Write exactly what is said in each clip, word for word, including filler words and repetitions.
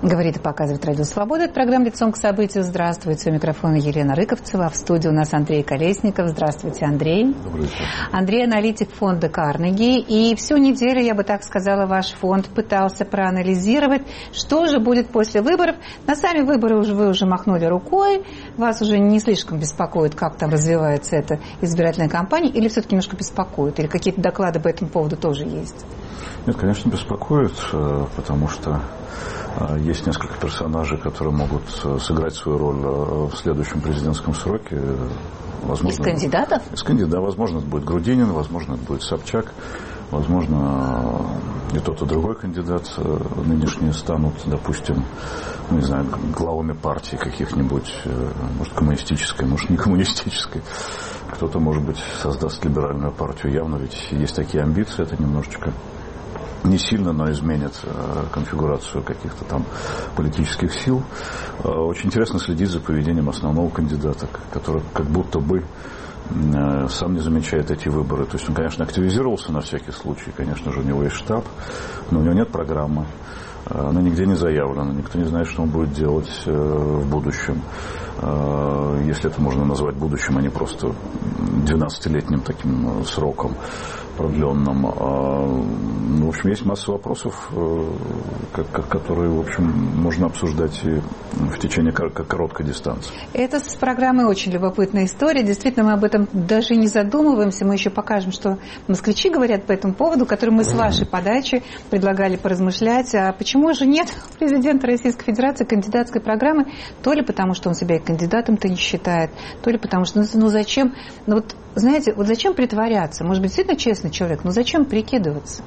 Говорит и показывает Радио Свобода. Это программа «Лицом к событию». Здравствуйте. У микрофона Елена Рыковцева. В студии у нас Андрей Колесников. Здравствуйте, Андрей. Добрый вечер. Андрей – аналитик фонда Карнеги. И всю неделю, я бы так сказала, ваш фонд пытался проанализировать, что же будет после выборов. На сами выборы уже, вы уже махнули рукой. Вас уже не слишком беспокоит, как там развивается эта избирательная кампания, или все-таки немножко беспокоит? Или какие-то доклады по этому поводу тоже есть? Нет, конечно, беспокоит, потому что есть несколько персонажей, которые могут сыграть свою роль в следующем президентском сроке. Возможно, из кандидатов? Из кандидатов. Возможно, это будет Грудинин, возможно, это будет Собчак. Возможно, и тот, и другой кандидат нынешние станут, допустим, ну, не знаю, главами партий каких-нибудь, может, коммунистической, может, не коммунистической. Кто-то, может быть, создаст либеральную партию. Явно ведь есть такие амбиции, это немножечко не сильно, но изменит э, конфигурацию каких-то там политических сил. Э, очень интересно следить за поведением основного кандидата, который как будто бы э, сам не замечает эти выборы. То есть он, конечно, активизировался на всякий случай, конечно же, у него есть штаб, но у него нет программы. Она нигде не заявлена, никто не знает, что он будет делать э, в будущем. Э, если это можно назвать будущим, а не просто двенадцатилетним таким сроком продленным. Ну, в общем, есть масса вопросов, которые, в общем, можно обсуждать и в течение короткой дистанции. Это с программой очень любопытная история. Действительно, мы об этом даже не задумываемся. Мы еще покажем, что москвичи говорят по этому поводу, который мы с вашей подачи предлагали поразмышлять. А почему же нет президента Российской Федерации кандидатской программы? То ли потому, что он себя и кандидатом-то не считает, то ли потому, что, ну зачем, ну вот, знаете, вот зачем притворяться? Может быть, действительно честный человек, но зачем прикидываться?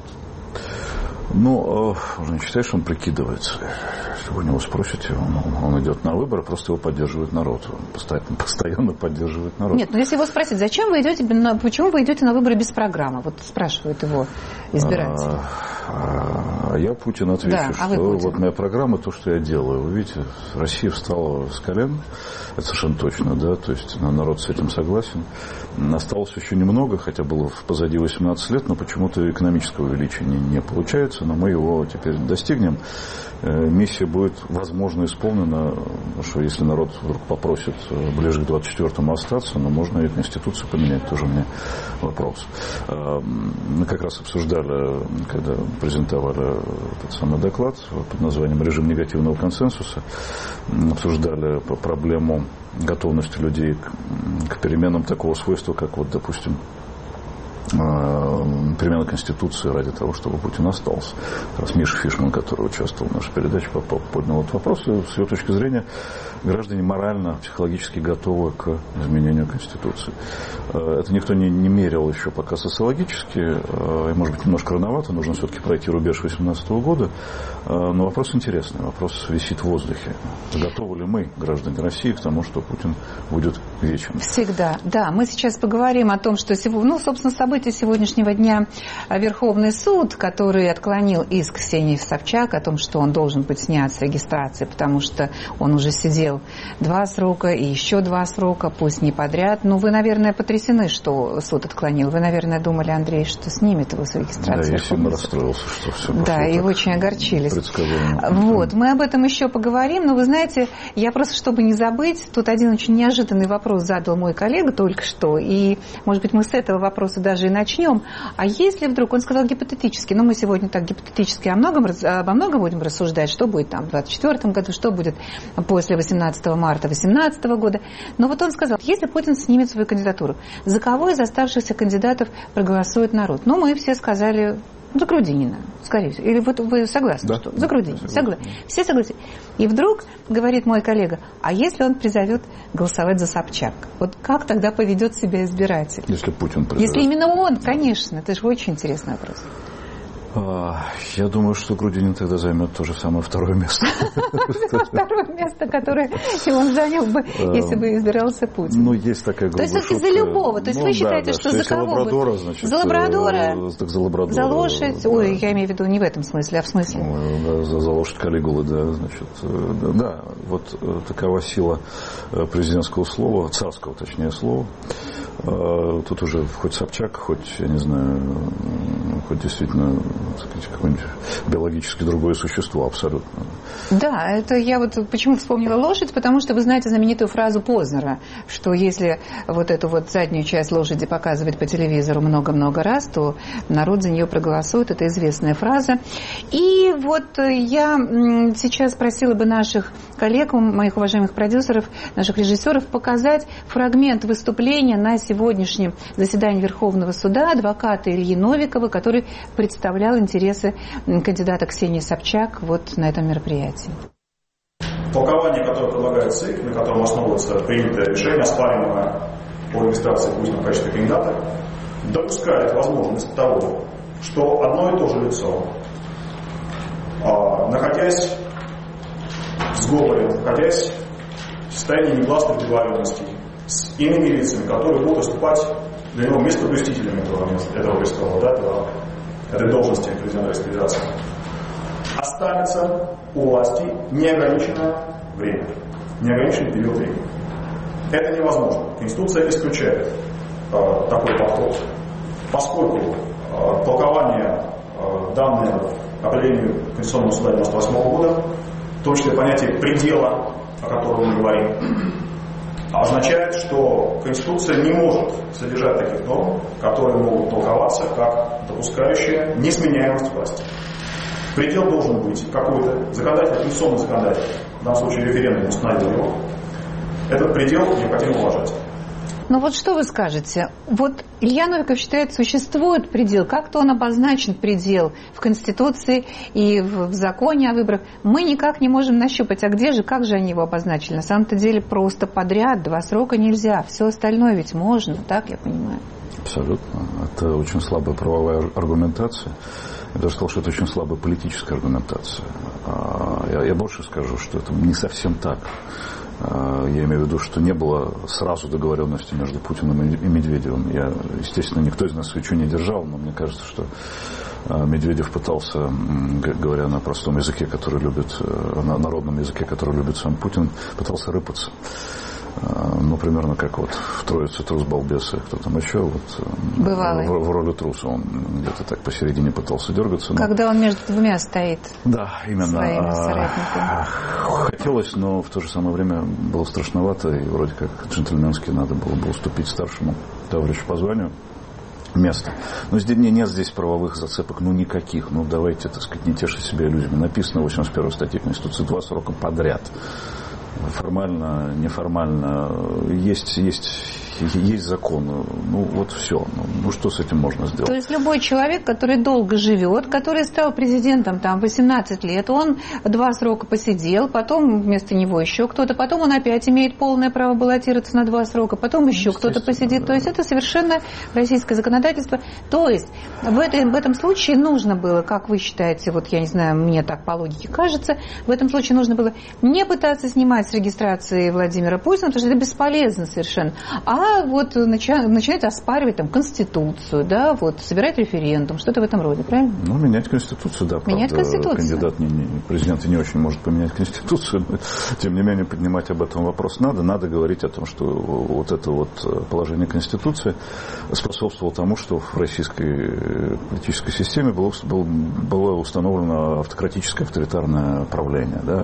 Ну, он не считает, что он прикидывается. Если вы у него спросите, он, он идет на выборы, просто его поддерживает народ. Он постоянно, постоянно поддерживает народ. Нет, но если его спросить, зачем вы идете, почему вы идете на выборы без программы? Вот спрашивают его избиратели. А, а я Путин отвечу, да, а что вот моя программа, то, что я делаю. Вы видите, Россия встала с колен, это совершенно точно, да, то есть народ с этим согласен. Осталось еще немного, хотя было позади восемнадцать лет, но почему-то экономического величия не, не получается, но мы его теперь достигнем. Миссия будет, возможно, исполнена, потому что если народ вдруг попросит ближе к двадцать четвёртому остаться, но можно и Конституцию поменять, тоже у меня вопрос. Мы как раз обсуждали, когда презентовали этот самый доклад под названием «Режим негативного консенсуса», обсуждали проблему готовности людей к, к переменам такого свойства, как вот, допустим, перемена Конституции ради того, чтобы Путин остался. Раз Миша Фишман, который участвовал в нашей передаче, поднял этот вопрос. И с его точки зрения граждане морально, психологически готовы к изменению Конституции. Это никто не, не мерил еще пока социологически. И, может быть, немножко рановато. Нужно все-таки пройти рубеж восемнадцатого года. Но вопрос интересный. Вопрос висит в воздухе. Готовы ли мы, граждане России, к тому, что Путин будет вечен? Всегда. Да, мы сейчас поговорим о том, что сегодня, ну, собственно, события сегодняшнего дня. Верховный суд, который отклонил иск Ксении Собчак о том, что он должен быть снят с регистрации, потому что он уже сидел два срока и еще два срока, пусть не подряд. Но вы, наверное, потрясены, что суд отклонил. Вы, наверное, думали, Андрей, что снимет его с регистрации. Да, я сильно расстроился, что все пошло. Да, и очень огорчились. Вот, мы об этом еще поговорим, но вы знаете, я просто, чтобы не забыть, тут один очень неожиданный вопрос задал мой коллега только что, и, может быть, мы с этого вопроса даже и начнем. А если вдруг, он сказал гипотетически, но мы сегодня так гипотетически о многом, обо многом будем рассуждать, что будет там в двадцать четвёртом году, что будет после восемнадцатого марта две тысячи восемнадцатого года. Но вот он сказал, если Путин снимет свою кандидатуру, за кого из оставшихся кандидатов проголосует народ? Ну, мы все сказали... За Грудинина, скорее всего. Или вот вы согласны, да, что? За Грудинина. Согласен. Согла... Все согласны. И вдруг, говорит мой коллега, а если он призовет голосовать за Собчак? Вот как тогда поведет себя избиратель? Если Путин призовет. Если именно он, конечно. Это же очень интересный вопрос. Я думаю, что Грудинин тогда займет то же самое второе место. Второе место, которое он занял бы, если бы избирался Путин. Ну, есть такая грубая шутка. То есть, за любого. То есть, вы считаете, что за кого бы? За лабрадора? Так за лабрадора. За лошадь? Ой, я имею в виду не в этом смысле, а в смысле? За лошадь Калигулы, да. Значит, да, вот такова сила президентского слова, царского, точнее, слова. Тут уже хоть Собчак, хоть, я не знаю, хоть действительно сказать, какое-нибудь биологически другое существо абсолютно. Да, это я вот почему вспомнила лошадь, потому что вы знаете знаменитую фразу Познера, что если вот эту вот заднюю часть лошади показывать по телевизору много-много раз, то народ за нее проголосует. Это известная фраза. И вот я сейчас просила бы наших коллег, моих уважаемых продюсеров, наших режиссеров показать фрагмент выступления на сегодняшнем заседании Верховного суда адвоката Ильи Новикова, который представлял интересы кандидата Ксении Собчак вот на этом мероприятии. Толкование, которое предлагает ЦИК, на котором основывается принятое решение, оспариваемое по регистрации Путина в качестве кандидата, допускает возможность того, что одно и то же лицо, находясь в сговоре, находясь в состоянии негласных договоренностей с иными лицами, которые будут выступать для него местоблюстителями этого, этого престола, да, этого, этой должности президента Российской Федерации, останется у власти неограниченное время, неограниченный период времени. Это невозможно. Конституция исключает э, такой подход, поскольку э, толкование э, данное определению Конституционного суда девяносто восьмого года, в том числе понятие предела, о котором мы говорим, означает, что Конституция не может содержать таких норм, которые могут толковаться как допускающие несменяемость власти. Предел должен быть какой-то законодатель, конституционный законодатель, в данном случае референдум установил его. Этот предел необходимо уважать. Ну вот что вы скажете? Вот Илья Новиков считает, существует предел, как-то он обозначен предел в Конституции и в законе о выборах. Мы никак не можем нащупать, а где же, как же они его обозначили? На самом-то деле просто подряд, два срока нельзя, все остальное ведь можно, так я понимаю? Абсолютно. Это очень слабая правовая аргументация. Я даже сказал, что это очень слабая политическая аргументация. Я, я больше скажу, что это не совсем так. Я имею в виду, что не было сразу договоренности между Путиным и Медведевым. Я, естественно, никто из нас свечу не держал, но мне кажется, что Медведев пытался, говоря на простом языке, который любит, на народном языке, который любит сам Путин, пытался рыпаться. Ну, примерно как вот в «Троице трус-балбес» и кто там еще, вот Бывалый. В, в роли труса он где-то так посередине пытался дергаться. Но... Когда он между двумя стоит. Да, именно. Своими соратниками. Хотелось, но в то же самое время было страшновато, и вроде как джентльменски надо было бы уступить старшему товарищу по званию место. Но здесь нет здесь правовых зацепок, ну никаких. Ну давайте, так сказать, не тешить себя иллюзиями. Написано в восемьдесят первой статье Конституции два срока подряд. Формально, неформально, есть, есть, есть закон. Ну, вот все. Ну, ну, что с этим можно сделать? То есть любой человек, который долго живет, который стал президентом там восемнадцать лет, он два срока посидел, потом вместо него еще кто-то, потом он опять имеет полное право баллотироваться на два срока, потом еще кто-то посидит. Да. То есть это совершенно российское законодательство. То есть в, этой, в этом случае нужно было, как вы считаете, вот я не знаю, мне так по логике кажется, в этом случае нужно было не пытаться снимать с регистрации Владимира Путина, потому что это бесполезно совершенно, а вот начать, начинать оспаривать там Конституцию, да, вот собирать референдум, что-то в этом роде, правильно? Ну, менять Конституцию, да, менять правда, Конституцию. Кандидат, не, не, президент не очень может поменять Конституцию, но, тем не менее, поднимать об этом вопрос надо, надо говорить о том, что вот это вот положение Конституции способствовало тому, что в российской политической системе было, было установлено автократическое, авторитарное правление, да.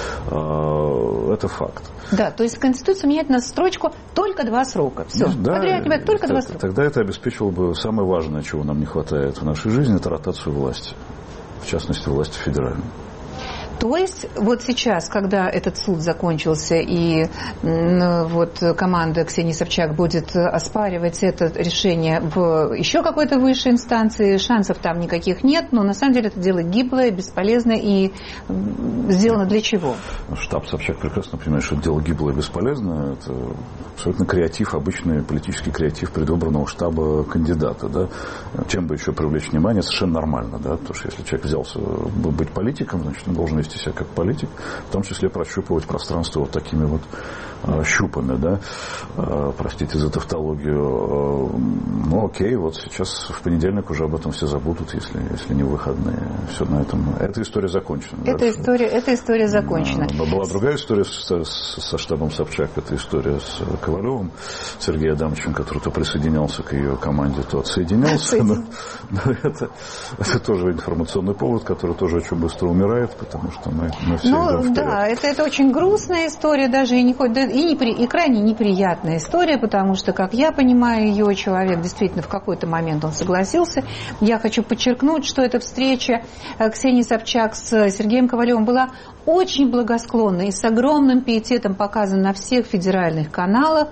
Это факт. Да, то есть Конституцию менять на строчку только два срока. Все. Да, подряд нет, только тогда, два срока. Тогда это обеспечивало бы самое важное, чего нам не хватает в нашей жизни, это ротацию власти. В частности, власти федеральной. То есть вот сейчас, когда этот суд закончился и вот команда Ксении Собчак будет оспаривать это решение в еще какой-то высшей инстанции, шансов там никаких нет, но на самом деле это дело гиблое, бесполезное и сделано для чего? Штаб Собчак прекрасно понимает, что это дело гиблое и бесполезное. Это абсолютно креатив, обычный политический креатив предвыборного штаба кандидата. Да? Чем бы еще привлечь внимание, совершенно нормально. Да? Потому что если человек взялся быть политиком, значит он должен вести вести себя как политик, в том числе прощупывать пространство вот такими вот э, щупами, да, э, простите за тавтологию. Э, ну, окей, вот сейчас в понедельник уже об этом все забудут, если, если не в выходные. Все на этом. Эта история закончена. Эта история, эта история закончена. Но была другая история со, со штабом Собчак, это история с Ковалевым, Сергеем Адамовичем, который то присоединялся к ее команде, то отсоединялся. Но, но это, это тоже информационный повод, который тоже очень быстро умирает, потому что мы, мы все ну, идем вперед. Да, это, это очень грустная история, даже и, не, и, непри, и крайне неприятная история, потому что, как я понимаю ее, человек действительно в какой-то момент он согласился. Я хочу подчеркнуть, что эта встреча Ксении Собчак с Сергеем Ковалевым была очень благосклонна и с огромным пиететом показана на всех федеральных каналах.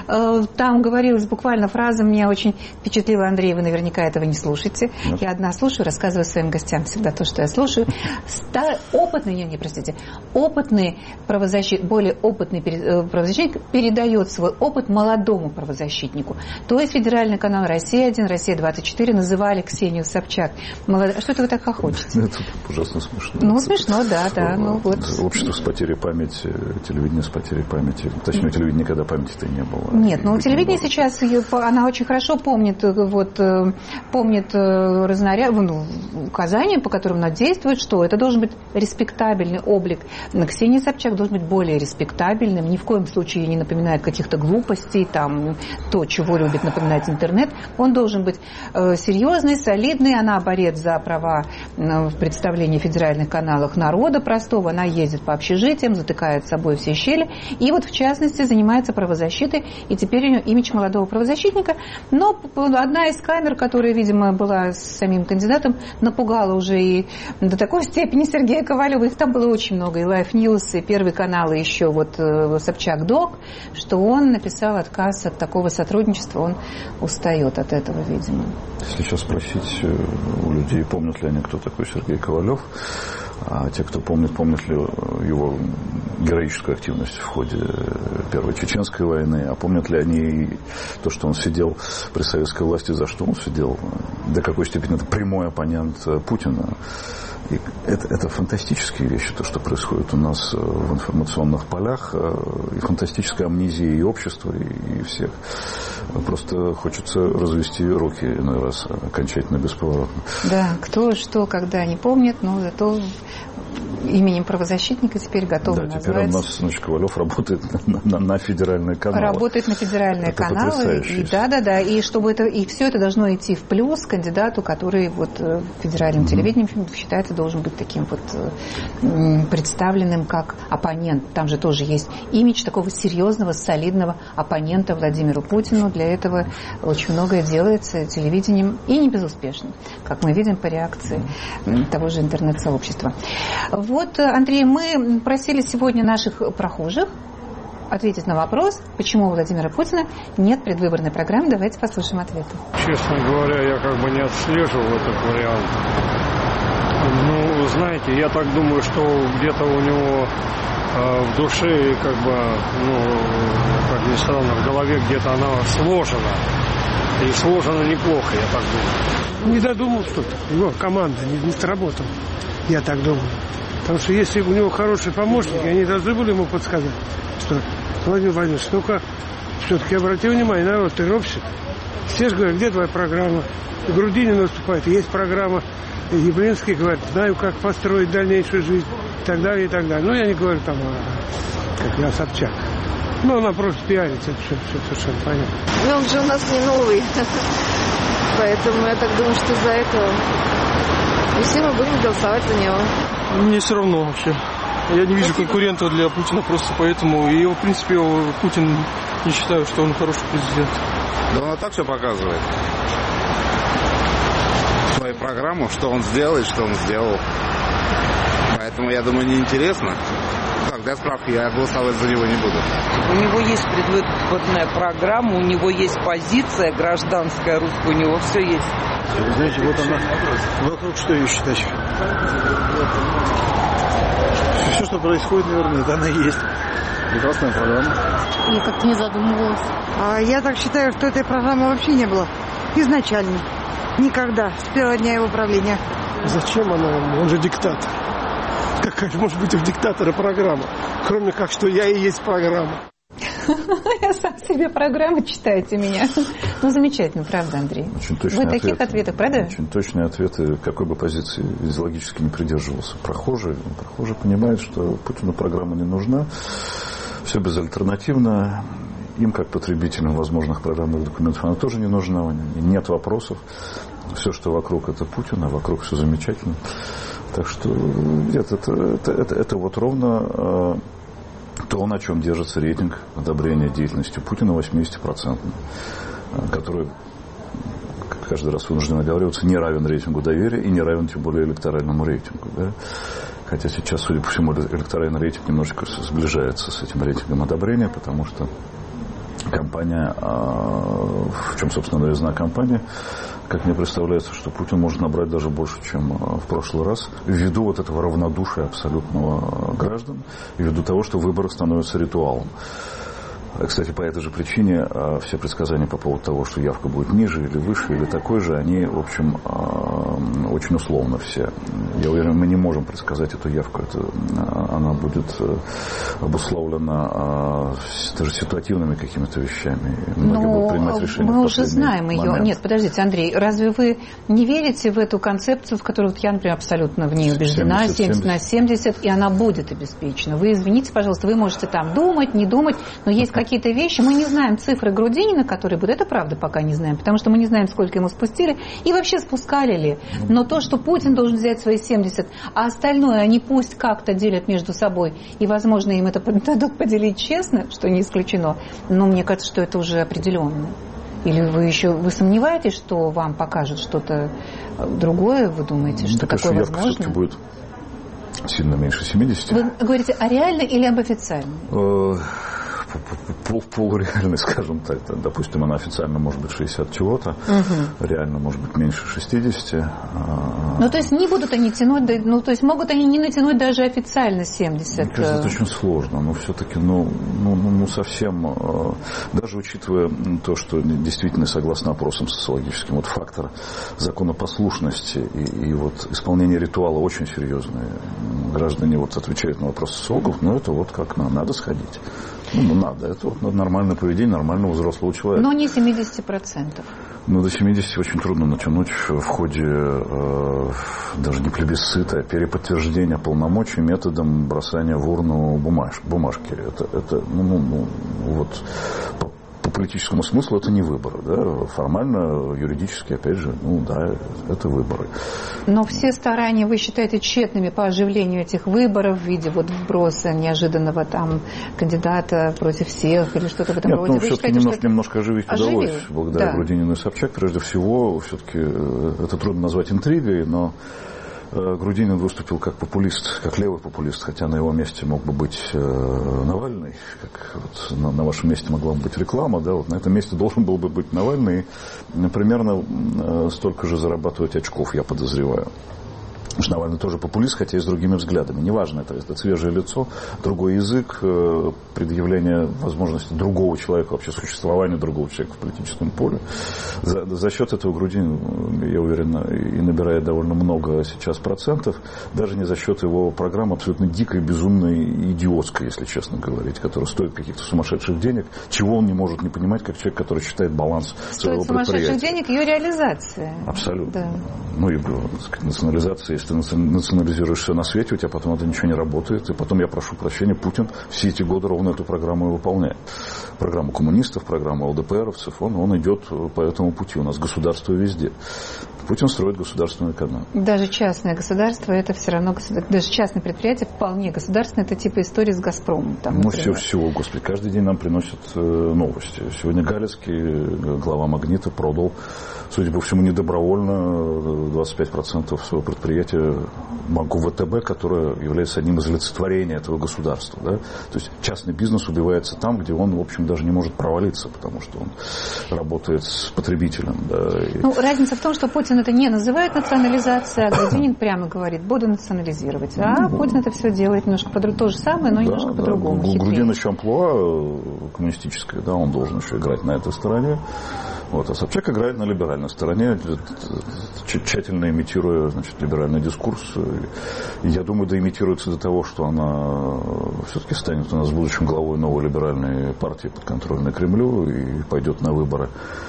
Там говорилась буквально фраза, меня очень впечатлила, Андрей, вы наверняка этого не слушаете. Я одна слушаю, рассказываю своим гостям всегда то, что я слушаю. Стар... Опытный, не, не, простите, опытный правозащитник, более опытный правозащитник передает свой опыт молодому правозащитнику. То есть федеральный канал «Россия один», «Россия двадцать четыре» называли Ксению Собчак. Молод... Что это вы так хохочете? Это ужасно смешно. Ну, смешно, да, да. Ну, вот. Общество с потерей памяти, телевидение с потерей памяти. Точнее, у телевидения никогда памяти-то не было. Нет, но телевидение сейчас, она очень хорошо помнит, вот, помнит разнаряд, ну, указания, по которым она действует, что это должен быть респектабельный облик. Ксения Собчак должен быть более респектабельным, ни в коем случае не напоминает каких-то глупостей, там, то, чего любит напоминать интернет. Он должен быть серьезный, солидный, она борец за права в представлении в федеральных каналах народа простого, она ездит по общежитиям, затыкает с собой все щели, и вот, в частности, занимается правозащитой, и теперь у нее имидж молодого правозащитника, но одна из камер, которая, видимо, была с самим кандидатом, напугала уже и до такой степени Сергея Ковалева, их там было очень много, и Life News, и Первый канал, и еще вот Собчак Док, что он написал отказ от такого сотрудничества, он устает от этого, видимо. Если сейчас спросить у людей, помнят ли они, кто такой Сергей Ковалев, а те, кто помнит, помнят ли его героическую активность в ходе Первой Чеченской войны, а помнят ли они то, что он сидел при советской власти, за что он сидел, до какой степени это прямой оппонент Путина. И это, это фантастические вещи, то, что происходит у нас в информационных полях, и фантастическая амнезия и общества, и, и всех. Просто хочется развести руки иной раз окончательно бесповоротно. Да, кто что, когда не помнит, но зато именем правозащитника теперь готовы да, назвать. Да, теперь у нас значит, Ковалев работает на, на, на федеральные каналы. Работает на федеральные это каналы. И, да, да, да. И чтобы это, и все это должно идти в плюс кандидату, который вот федеральным mm-hmm. телевидением считается должен быть таким вот представленным как оппонент. Там же тоже есть имидж такого серьезного, солидного оппонента Владимиру Путину. Для этого очень многое делается телевидением и не безуспешно, как мы видим по реакции того же интернет-сообщества. Вот, Андрей, мы просили сегодня наших прохожих ответить на вопрос, почему у Владимира Путина нет предвыборной программы. Давайте послушаем ответы. Честно говоря, я как бы не отслеживал этот вариант. Ну, знаете, я так думаю, что где-то у него э, в душе, как бы, ну, как ни странно, в голове где-то она сложена. И сложена неплохо, я так думаю. Не додумал что-то. Его команда не, не сработала. Я так думаю. Потому что если у него хороший помощник, они должны были ему подсказать, что Владимир Владимирович, ну-ка, все-таки обрати внимание, народ, ты робщик. Все же говорят, где твоя программа? Грудинин выступает, есть программа. Явлинский говорит, знаю, как построить дальнейшую жизнь, и так далее, и так далее. Ну, я не говорю там, как я, Собчак. Ну, она просто пиарится, это все, все совершенно понятно. Но он же у нас не новый, поэтому я так думаю, что из-за этого и все мы будем голосовать за него. Мне все равно вообще. Я не вижу Спасибо. конкурентов для Путина, просто поэтому. И, в принципе, Путин не считаю, что он хороший президент. Да он так все показывает. Свою программу, что он сделает, что он сделал. Поэтому, я думаю, неинтересно. Так, для справки, я голосовать за него не буду. У него есть предвыборная программа, у него есть позиция гражданская русская, у него все есть. Вы знаете, вот она вокруг что ее считать? Все, что происходит, наверное, это она и есть. Прекрасная программа. Я как-то не задумывалась. А я так считаю, что этой программы вообще не было изначально. Никогда, с первого дня его правления. Зачем она? Он же диктатор. Какая может быть у диктатора программа? Кроме как, что я и есть программа. Я сам себе программу читаете меня. Ну, замечательно, правда, Андрей. Очень точные Вы таких ответы, ответов, правда? Очень точные ответы, какой бы позиции идеологически не придерживался. Прохожий, прохожий понимает, что Путину программа не нужна, все безальтернативно. Им, как потребителям возможных программных документов, она тоже не нужна. Нет вопросов. Все, что вокруг, это Путин, а вокруг все замечательно. Так что нет, это, это, это, это вот ровно то, на чем держится рейтинг одобрения деятельности Путина восемьдесят процентов, который, каждый раз вынужден оговариваться, не равен рейтингу доверия и не равен тем более электоральному рейтингу. Да? Хотя сейчас, судя по всему, электоральный рейтинг немножечко сближается с этим рейтингом одобрения, потому что компания, в чем, собственно, новизна компании, как мне представляется, что Путин может набрать даже больше, чем в прошлый раз, ввиду вот этого равнодушия абсолютного граждан, ввиду того, что выборы становятся ритуалом. Кстати, по этой же причине все предсказания по поводу того, что явка будет ниже или выше, или такой же, они, в общем, очень условно все. Я уверен, мы не можем предсказать эту явку. Это, она будет обусловлена даже ситуативными какими-то вещами. Многие Но будут принимать решения. Мы уже знаем ее. Момент. Нет, подождите, Андрей, разве вы не верите в эту концепцию, в которую вот я, например, абсолютно в ней убеждена, семьдесят на семьдесят, и она будет обеспечена? Вы извините, пожалуйста, вы можете там думать, не думать, но есть какие-то вещи, мы не знаем цифры Грудинина, которые будут, это правда пока не знаем, потому что мы не знаем, сколько ему спустили, и вообще спускали ли. Но то, что Путин должен взять свои семьдесят, а остальное они пусть как-то делят между собой, и, возможно, им это дадут поделить честно, что не исключено, но мне кажется, что это уже определенно. Или вы еще вы сомневаетесь, что вам покажут что-то другое, вы думаете, что Мне такое кажется, возможно? Явка будет сильно меньше семидесяти. Вы говорите о реальной или об официальной? Пол, полуреальный, скажем так. Допустим, она официально может быть шестьдесят чего-то, угу. Реально может быть меньше шестидесяти. Ну, то есть не будут они тянуть, ну, то есть могут они не натянуть даже официально семьдесят. Мне кажется, это очень сложно, но все-таки, ну, ну, ну, совсем, даже учитывая то, что действительно, согласно опросам социологическим, вот фактор законопослушности и, и вот исполнение ритуала очень серьезные. Граждане вот отвечают на вопросы социологов, но это вот как надо, надо сходить. Ну, надо. Это вот нормальное поведение нормального взрослого человека. Но не семьдесят процентов. Ну, до семидесяти очень трудно натянуть в ходе э, даже не плебисцита, а переподтверждения полномочий методом бросания в урну бумаж, бумажки. Это, это ну, ну, ну, вот по, по политическому смыслу это не выборы. Да? Формально, юридически, опять же, ну да, это выборы. Но все старания вы считаете тщетными по оживлению этих выборов в виде вот вброса неожиданного там кандидата против всех или что-то в этом Нет, роде? Ну, вы все-таки считаете, немножко, что немножко оживить оживил? удалось благодаря Да. Грудинину и Собчак. Прежде всего, все-таки это трудно назвать интригой, но Грудинин выступил как популист, как левый популист, хотя на его месте мог бы быть Навальный, как вот на, на вашем месте могла бы быть реклама, да, вот на этом месте должен был бы быть Навальный, и примерно столько же зарабатывать очков, я подозреваю. Потому что Навальный тоже популист, хотя и с другими взглядами. Неважно, это, это свежее лицо, другой язык, предъявление возможности другого человека, вообще существования другого человека в политическом поле. За, за счет этого Грудинин, я уверен, и набирает довольно много сейчас процентов, даже не за счет его программы абсолютно дикой, безумной, идиотской, если честно говорить, которая стоит каких-то сумасшедших денег, чего он не может не понимать, как человек, который считает баланс своего предприятия. Стоит сумасшедших денег ее реализация. Абсолютно. Да. Ну и, так сказать, национализация. Если ты национализируешь все на свете, у тебя потом это ничего не работает. И потом, я прошу прощения, Путин все эти годы ровно эту программу и выполняет. Программу коммунистов, программу ЛДПРовцев. Он, он идет по этому пути. У нас государство везде. Путин строит государственную экономику. Даже частное государство, это все равно государство. Даже частное предприятие вполне государственное. Это типа история с «Газпромом». Там, ну, все, всего, господи. Каждый день нам приносят э, новости. Сегодня Галицкий, глава «Магнита», продал, судя по всему, недобровольно двадцать пять процентов своего предприятия банку ВТБ, которое является одним из олицетворений этого государства. Да? То есть частный бизнес убивается там, где он, в общем, даже не может провалиться, потому что он работает с потребителем. Да? И... Ну, разница в том, что Путин это не называет национализацией, а Грудинин прямо говорит, буду национализировать. А ну, Путин это все делает немножко по-другому. То же самое, но да, немножко да. по-другому. У Грудинина еще амплуа коммунистическое, да, он должен еще играть на этой стороне. Вот. А Собчак играет на либеральной стороне, тщательно имитируя, значит, либеральный дискурс. И я думаю, да имитируется до того, что она все-таки станет у нас будущим главой новой либеральной партии, подконтрольной Кремлю, и пойдет на выборы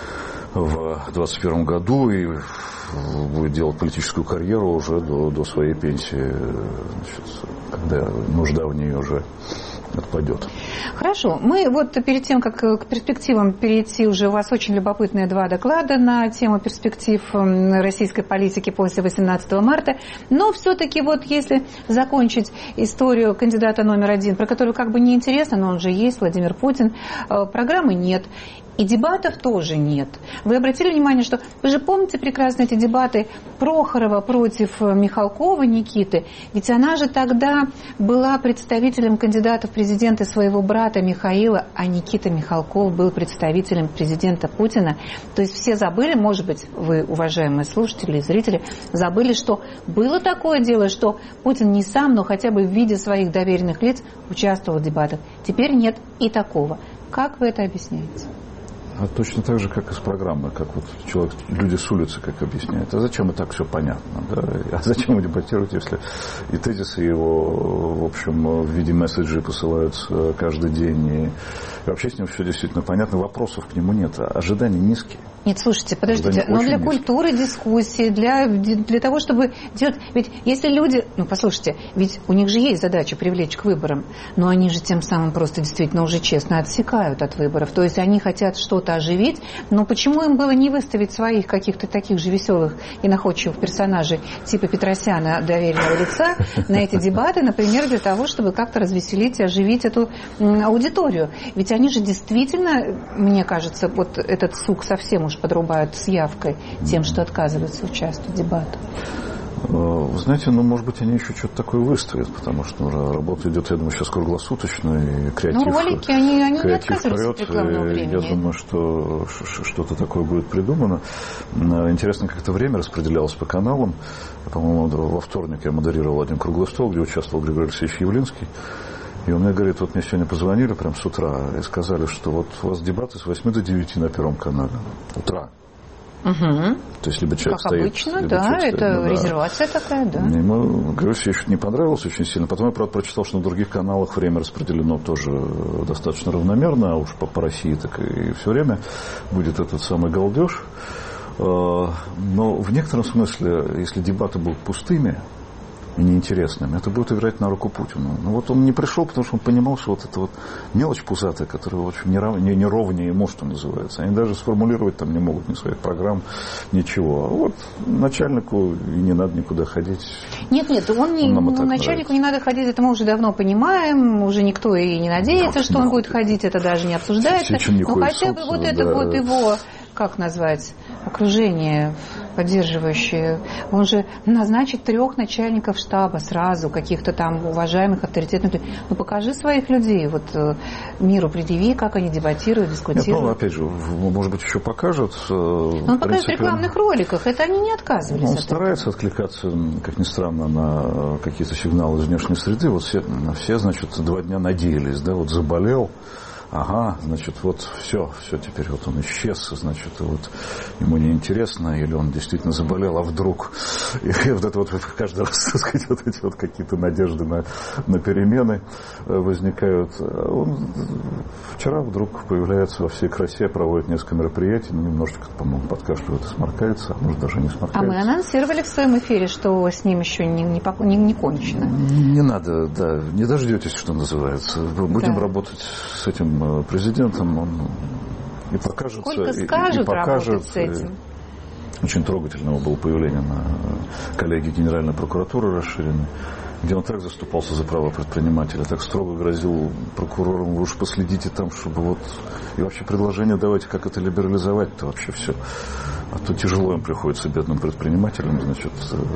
в двадцать первом году и будет делать политическую карьеру уже до, до своей пенсии, значит, когда нужда в ней уже отпадет. Хорошо. Мы вот перед тем, как к перспективам перейти, уже у вас очень любопытные два доклада на тему перспектив российской политики после восемнадцатого марта. Но все-таки вот если закончить историю кандидата номер один, про которую как бы неинтересно, но он же есть, Владимир Путин, программы нет. И дебатов тоже нет. Вы обратили внимание, что вы же помните прекрасно эти дебаты Прохорова против Михалкова Никиты? Ведь она же тогда была представителем кандидата в президенты своего брата Михаила, а Никита Михалков был представителем президента Путина. То есть все забыли, может быть, вы, уважаемые слушатели и зрители, забыли, что было такое дело, что Путин не сам, но хотя бы в виде своих доверенных лиц участвовал в дебатах. Теперь нет и такого. Как вы это объясняете? А точно так же, как и с программой, как вот человек, люди с улицы как объясняют. А зачем и так все понятно? Да? А зачем дебатировать, если и тезисы его, в общем, в виде месседжей посылаются каждый день, и вообще с ним все действительно понятно, вопросов к нему нет, ожидания низкие. Нет, слушайте, подождите, но для культуры, дискуссии, для, для того, чтобы делать... Ведь если люди... Ну, послушайте, ведь у них же есть задача привлечь к выборам, но они же тем самым просто действительно уже честно отсекают от выборов. То есть они хотят что-то оживить, но почему им было не выставить своих каких-то таких же веселых и находчивых персонажей типа Петросяна, доверенного лица, на эти дебаты, например, для того, чтобы как-то развеселить и оживить эту аудиторию? Ведь они же действительно, мне кажется, вот этот сук совсем уж подрубают с явкой тем, что отказываются участвовать в дебатах. Вы знаете, ну, может быть, они еще что-то такое выставят, потому что работа идет, я думаю, сейчас круглосуточно, и креатив, ну, ролики, они, они креатив вперед. Я думаю, что что-то такое будет придумано. Интересно, как это время распределялось по каналам. По-моему, во вторник я модерировал один круглый стол, где участвовал Григорий Алексеевич Явлинский. И он мне говорит, вот мне сегодня позвонили прямо с утра и сказали, что вот у вас дебаты с восьми до девяти на Первом канале. Утра. Угу. То есть либо человек как стоит... обычно, либо да, это стоит, ну, резервация да. такая, да. Ему, говорю, еще не понравилось очень сильно. Потом я, правда, прочитал, что на других каналах время распределено тоже достаточно равномерно, а уж по, по России так и все время будет этот самый галдеж. Но в некотором смысле, если дебаты будут пустыми и неинтересными, это будет играть на руку Путину. Но вот он не пришел, потому что он понимал, что вот эта вот мелочь пузатая, которая, в общем, не, рав... не, не ровнее ему, что называется. Они даже сформулировать там не могут ни своих программ, ничего. А вот начальнику и не надо никуда ходить. Нет, нет, он не, он ну, начальнику нравится. Не надо ходить, это мы уже давно понимаем, уже никто и не надеется, да, что он будет ходить, это даже не обсуждается. Но хотя бы вот да. это вот его, как назвать, окружение поддерживающее. Он же назначит трех начальников штаба сразу, каких-то там уважаемых, авторитетных людей. Ну, покажи своих людей, вот миру предъяви, как они дебатируют, дискутируют. Нет, ну, опять же, может быть, еще покажут. Но он покажет в рекламных роликах, это они не отказывались. Он от старается этого. Откликаться, как ни странно, на какие-то сигналы из внешней среды. Вот все, все, значит, два дня надеялись, да, вот заболел. Ага, значит, вот все, все, теперь вот он исчез, значит, вот ему неинтересно, или он действительно заболел, а вдруг, и вот это вот каждый раз, так сказать, вот эти вот какие-то надежды на, на перемены возникают. Он вчера вдруг появляется во всей красе, проводит несколько мероприятий, ну, немножечко, по-моему, подкашливает и сморкается, а может даже не сморкается. А мы анонсировали в своем эфире, что с ним еще не, не, не, не кончено. Не надо, да, не дождетесь, что называется. Будем да. работать с этим президентом, он и покажется, Сколько и, скажут, и покажет. С этим? Очень трогательного было появление на коллегии Генеральной прокуратуры расширенной, где он так заступался за права предпринимателя, так строго грозил прокурорам, вы уж последите там, чтобы вот... И вообще предложение давайте, как это либерализовать-то вообще все. А то тяжело им приходится, бедным предпринимателям, значит,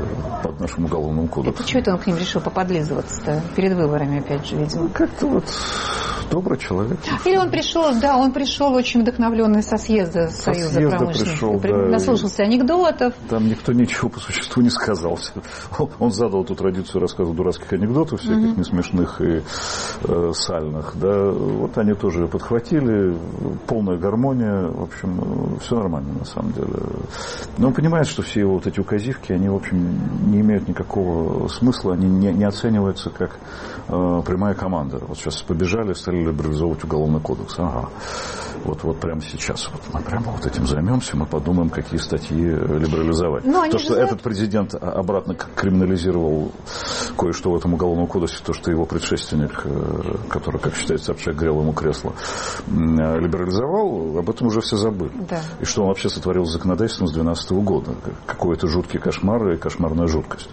под нашим уголовным кодексом. Это что это он к ним решил поподлизываться-то? Перед выборами, опять же, видимо. Как-то вот добрый человек. Или он пришел, да, он пришел очень вдохновленный со съезда со Союза съезда промышленников. Пришел, да, наслушался анекдотов. Там никто ничего по существу не сказал. Он задал эту традицию рассказывать дурацких анекдотов, всяких угу. несмешных и э, сальных, да, вот они тоже подхватили, полная гармония, в общем, все нормально на самом деле. Но он понимает, что все его вот эти указивки, они, в общем, не имеют никакого смысла, они не, не оцениваются как э, прямая команда. Вот сейчас побежали, стали либерализовывать уголовный кодекс. Ага. Вот, вот прямо сейчас вот мы прямо вот этим займемся, мы подумаем, какие статьи либерализовать. То, что знают... этот президент обратно криминализировал кое-что в этом уголовном кодексе, то, что его предшественник, который, как считается, Собчак, грел ему кресло, либерализовал, об этом уже все забыли. Да. И что он вообще сотворил с законодательством с две тысячи двенадцатого года. Какой-то жуткий кошмар и кошмарная жуткость.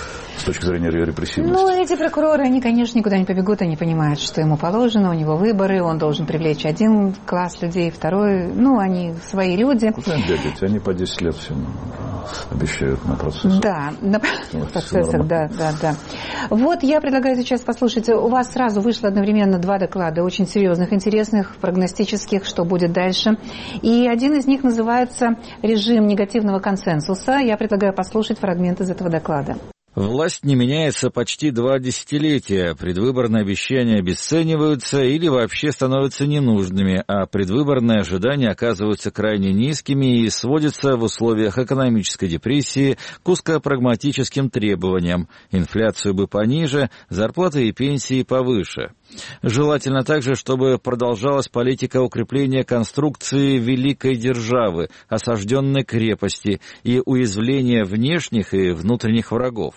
С точки зрения репрессивности. Ну, эти прокуроры, они, конечно, никуда не побегут, они понимают, что ему положено, у него выборы, он должен привлечь один класс людей, второй, ну, они свои люди. Куда им бегать? Они по десять лет всем обещают на процессах. Да, на процессах, да, да, да. Вот я предлагаю сейчас послушать, у вас сразу вышло одновременно два доклада, очень серьезных, интересных, прогностических, что будет дальше. И один из них называется «Режим негативного консенсуса». Я предлагаю послушать фрагмент из этого доклада. Власть не меняется почти два десятилетия, предвыборные обещания обесцениваются или вообще становятся ненужными, а предвыборные ожидания оказываются крайне низкими и сводятся в условиях экономической депрессии к узкопрагматическим требованиям. Инфляцию бы пониже, зарплаты и пенсии повыше. Желательно также, чтобы продолжалась политика укрепления конструкции великой державы, осажденной крепости и уязвления внешних и внутренних врагов.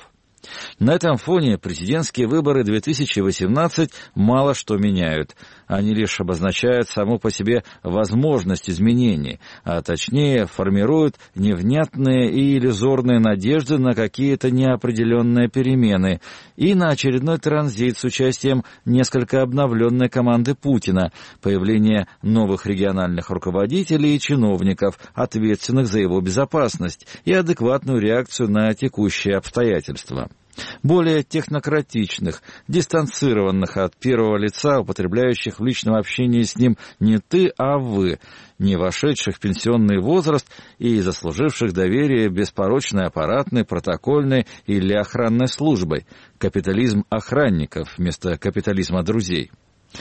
На этом фоне президентские выборы две тысячи восемнадцать мало что меняют. Они лишь обозначают саму по себе возможность изменений, а точнее формируют невнятные и иллюзорные надежды на какие-то неопределенные перемены и на очередной транзит с участием несколько обновленной команды Путина, появление новых региональных руководителей и чиновников, ответственных за его безопасность, и адекватную реакцию на текущие обстоятельства. Более технократичных, дистанцированных от первого лица, употребляющих в личном общении с ним не ты, а вы, не вошедших в пенсионный возраст и заслуживших доверие беспорочной аппаратной, протокольной или охранной службой. Капитализм охранников вместо капитализма друзей.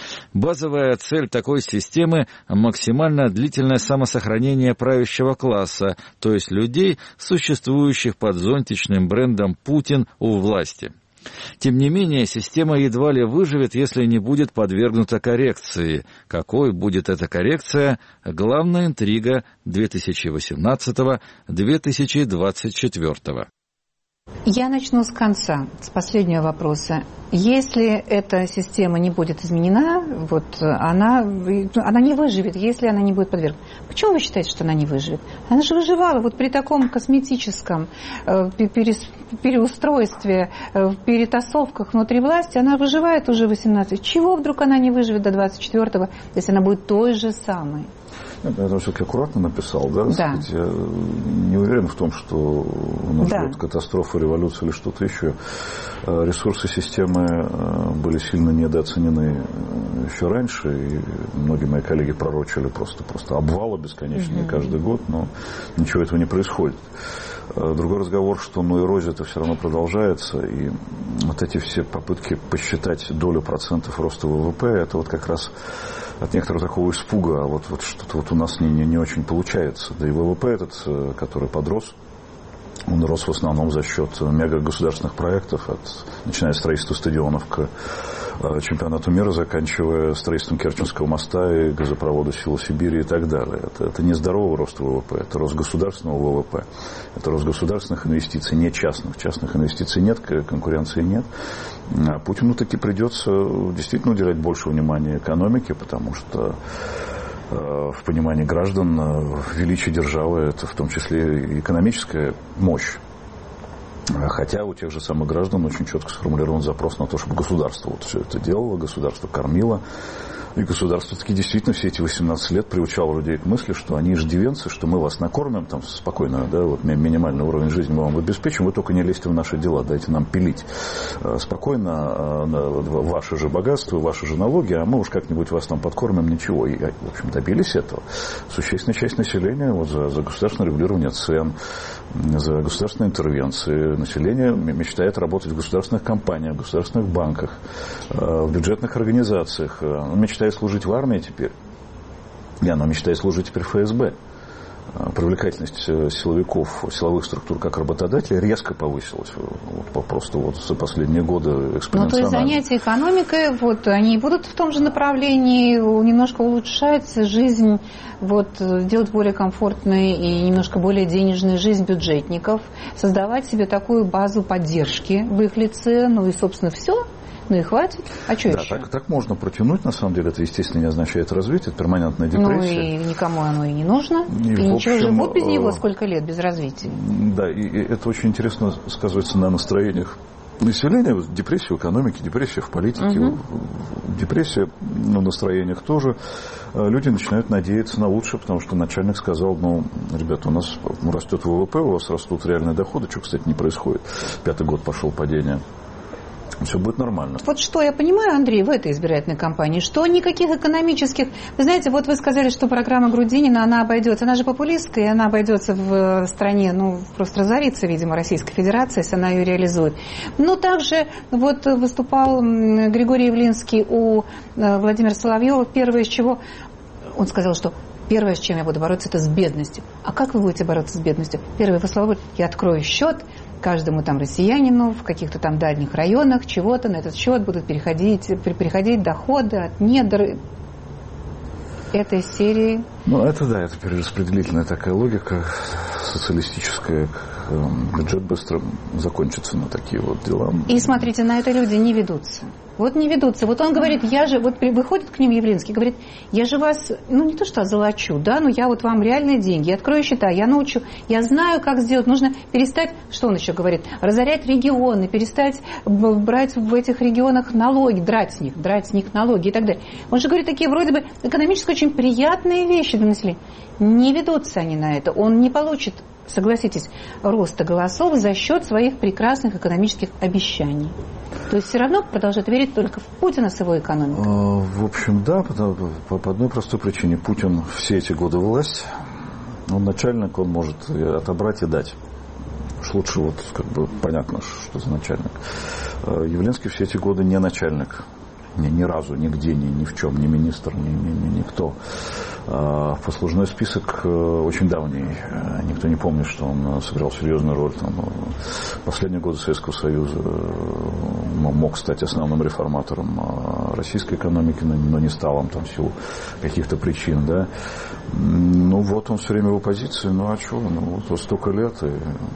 Базовая цель такой системы – максимально длительное самосохранение правящего класса, то есть людей, существующих под зонтичным брендом «Путин» у власти. Тем не менее, система едва ли выживет, если не будет подвергнута коррекции. Какой будет эта коррекция – главная интрига две тысячи восемнадцатого — две тысячи двадцать четвёртого. Я начну с конца, с последнего вопроса. Если эта система не будет изменена, вот она, она не выживет, если она не будет подвергнута. Почему вы считаете, что она не выживет? Она же выживала вот при таком косметическом э, переустройстве, э, перетасовках внутри власти, она выживает уже восемнадцать. Чего вдруг она не выживет до двадцать четвёртого, если она будет той же самой? Я все-таки аккуратно написал, да? Да. Сказать, я не уверен в том, что нас да. ждет катастрофа, революция или что-то еще. Ресурсы системы были сильно недооценены еще раньше, и многие мои коллеги пророчили просто, просто обвалы бесконечные mm-hmm. каждый год, но ничего этого не происходит. Другой разговор, что ну, эрозия-то все равно продолжается, и вот эти все попытки посчитать долю процентов роста ВВП, это вот как раз от некоторого такого испуга, а вот, вот что-то вот у нас не, не, не очень получается. Да и ВВП этот, который подрос, он рос в основном за счет мегагосударственных проектов, от, начиная с строительства стадионов к чемпионату мира, заканчивая строительством Керченского моста и газопровода «Сила Сибири» и так далее. Это, это не здоровый рост ВВП, это рост государственного ВВП, это рост государственных инвестиций, не частных. Частных инвестиций нет, конкуренции нет. А Путину таки придется действительно уделять больше внимания экономике, потому что в понимании граждан величие державы – это в том числе и экономическая мощь. Хотя у тех же самых граждан очень четко сформулирован запрос на то, чтобы государство вот все это делало, государство кормило, И государство таки действительно все эти восемнадцать лет приучало людей к мысли, что они иждивенцы, что мы вас накормим там спокойно, да, вот минимальный уровень жизни мы вам обеспечим, вы только не лезьте в наши дела, дайте нам пилить спокойно ваше же богатство, ваши же налоги, а мы уж как-нибудь вас там подкормим, ничего. И, в общем, добились этого. Существенная часть населения вот, за, за государственное регулирование цен, за государственные интервенции. Население мечтает работать в государственных компаниях, в государственных банках, в бюджетных организациях. Оно мечтает служить в армии теперь. И оно мечтает служить теперь в эф эс бэ. Привлекательность силовиков, силовых структур как работодателей резко повысилась. Вот, просто вот за последние годы экспоненциально. Ну, то есть занятия экономикой, вот, они будут в том же направлении немножко улучшать жизнь, вот, делать более комфортной и немножко более денежной жизнь бюджетников, создавать себе такую базу поддержки в их лице, ну и, собственно, все. Ну и хватит. А что да, еще? Так, так можно протянуть, на самом деле. Это, естественно, не означает развитие, это перманентная депрессия. Ну и никому оно и не нужно. И, и ничего, общем, живут без него сколько лет, без развития. Да, и, и это очень интересно сказывается на настроениях населения. Депрессия в экономике, депрессия в политике, угу. депрессия в настроениях тоже. Люди начинают надеяться на лучшее, потому что начальник сказал, ну, ребята, у нас растет вэ вэ пэ, у вас растут реальные доходы, что, кстати, не происходит. Пятый год пошел падение. Все будет нормально. Вот что я понимаю, Андрей, в этой избирательной кампании, что никаких экономических... Вы знаете, вот вы сказали, что программа Грудинина, она обойдется, она же популистская, и она обойдется в стране, ну, просто разорится, видимо, Российская Федерация, если она ее реализует. Но также вот выступал Григорий Явлинский у Владимира Соловьева, первое из чего... Он сказал, что первое, с чем я буду бороться, это с бедностью. А как вы будете бороться с бедностью? Первое его слова были: я открою счет каждому там россиянину в каких-то там дальних районах, чего-то на этот счет будут переходить, переходить доходы от недр этой серии. Ну, это да, это перераспределительная такая логика социалистическая. Бюджет быстро закончится на такие вот дела. И смотрите, на это люди не ведутся. Вот не ведутся. Вот он говорит, я же, вот выходит к ним Явлинский, говорит, я же вас, ну не то что озолочу, да, но я вот вам реальные деньги, я открою счета, я научу, я знаю, как сделать. Нужно перестать, что он еще говорит, разорять регионы, перестать брать в этих регионах налоги, драть с них, драть с них налоги и так далее. Он же говорит такие вроде бы экономически очень приятные вещи для населения. Не ведутся они на это. Он не получит, согласитесь, роста голосов за счет своих прекрасных экономических обещаний. То есть все равно продолжает верить только в Путина с его экономикой. В общем, да, по, по одной простой причине. Путин все эти годы власть, он начальник, он может отобрать и дать. Уж лучше вот как бы понятно, что за начальник. Явлинский все эти годы не начальник. Ни, ни разу, нигде, ни, ни в чем, ни министр, ни, ни, ни никто. Послужной список очень давний. Никто не помнит, что он сыграл серьезную роль. Там, последние годы Советского Союза мог стать основным реформатором российской экономики, но не стал он там в силу каких-то причин. Да. Ну вот он все время в оппозиции. Ну а что? Ну, вот, вот столько лет. И,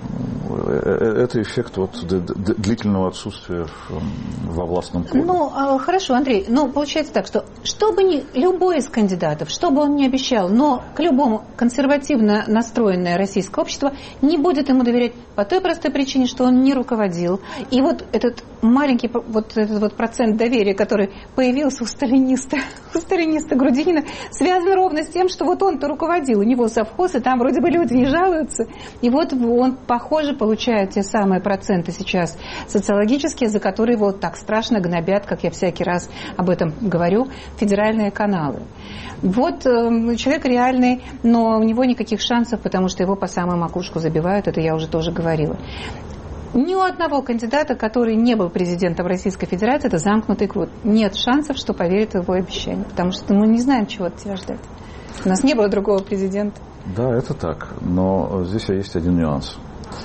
это эффект вот длительного отсутствия во властном поле. Ну, хорошо, Андрей. Ну, получается так, что что бы ни любой из кандидатов, что бы он ни обещал, но к любому консервативно настроенное российское общество не будет ему доверять по той простой причине, что он не руководил. И вот этот маленький вот этот вот процент доверия, который появился у сталиниста, у сталиниста Грудинина, связан ровно с тем, что вот он-то руководил, у него совхоз, и там вроде бы люди не жалуются. И вот он, похоже, получает те самые проценты сейчас социологические, за которые его так страшно гнобят, как я всякий раз об этом говорю, федеральные каналы. Вот э, человек реальный, но у него никаких шансов, потому что его по самую макушку забивают, это я уже тоже говорила. Ни у одного кандидата, который не был президентом Российской Федерации, это замкнутый круг. Нет шансов, что поверит в его обещание, потому что мы не знаем, чего от тебя ждать. У нас не было другого президента. Да, это так, но здесь есть один нюанс.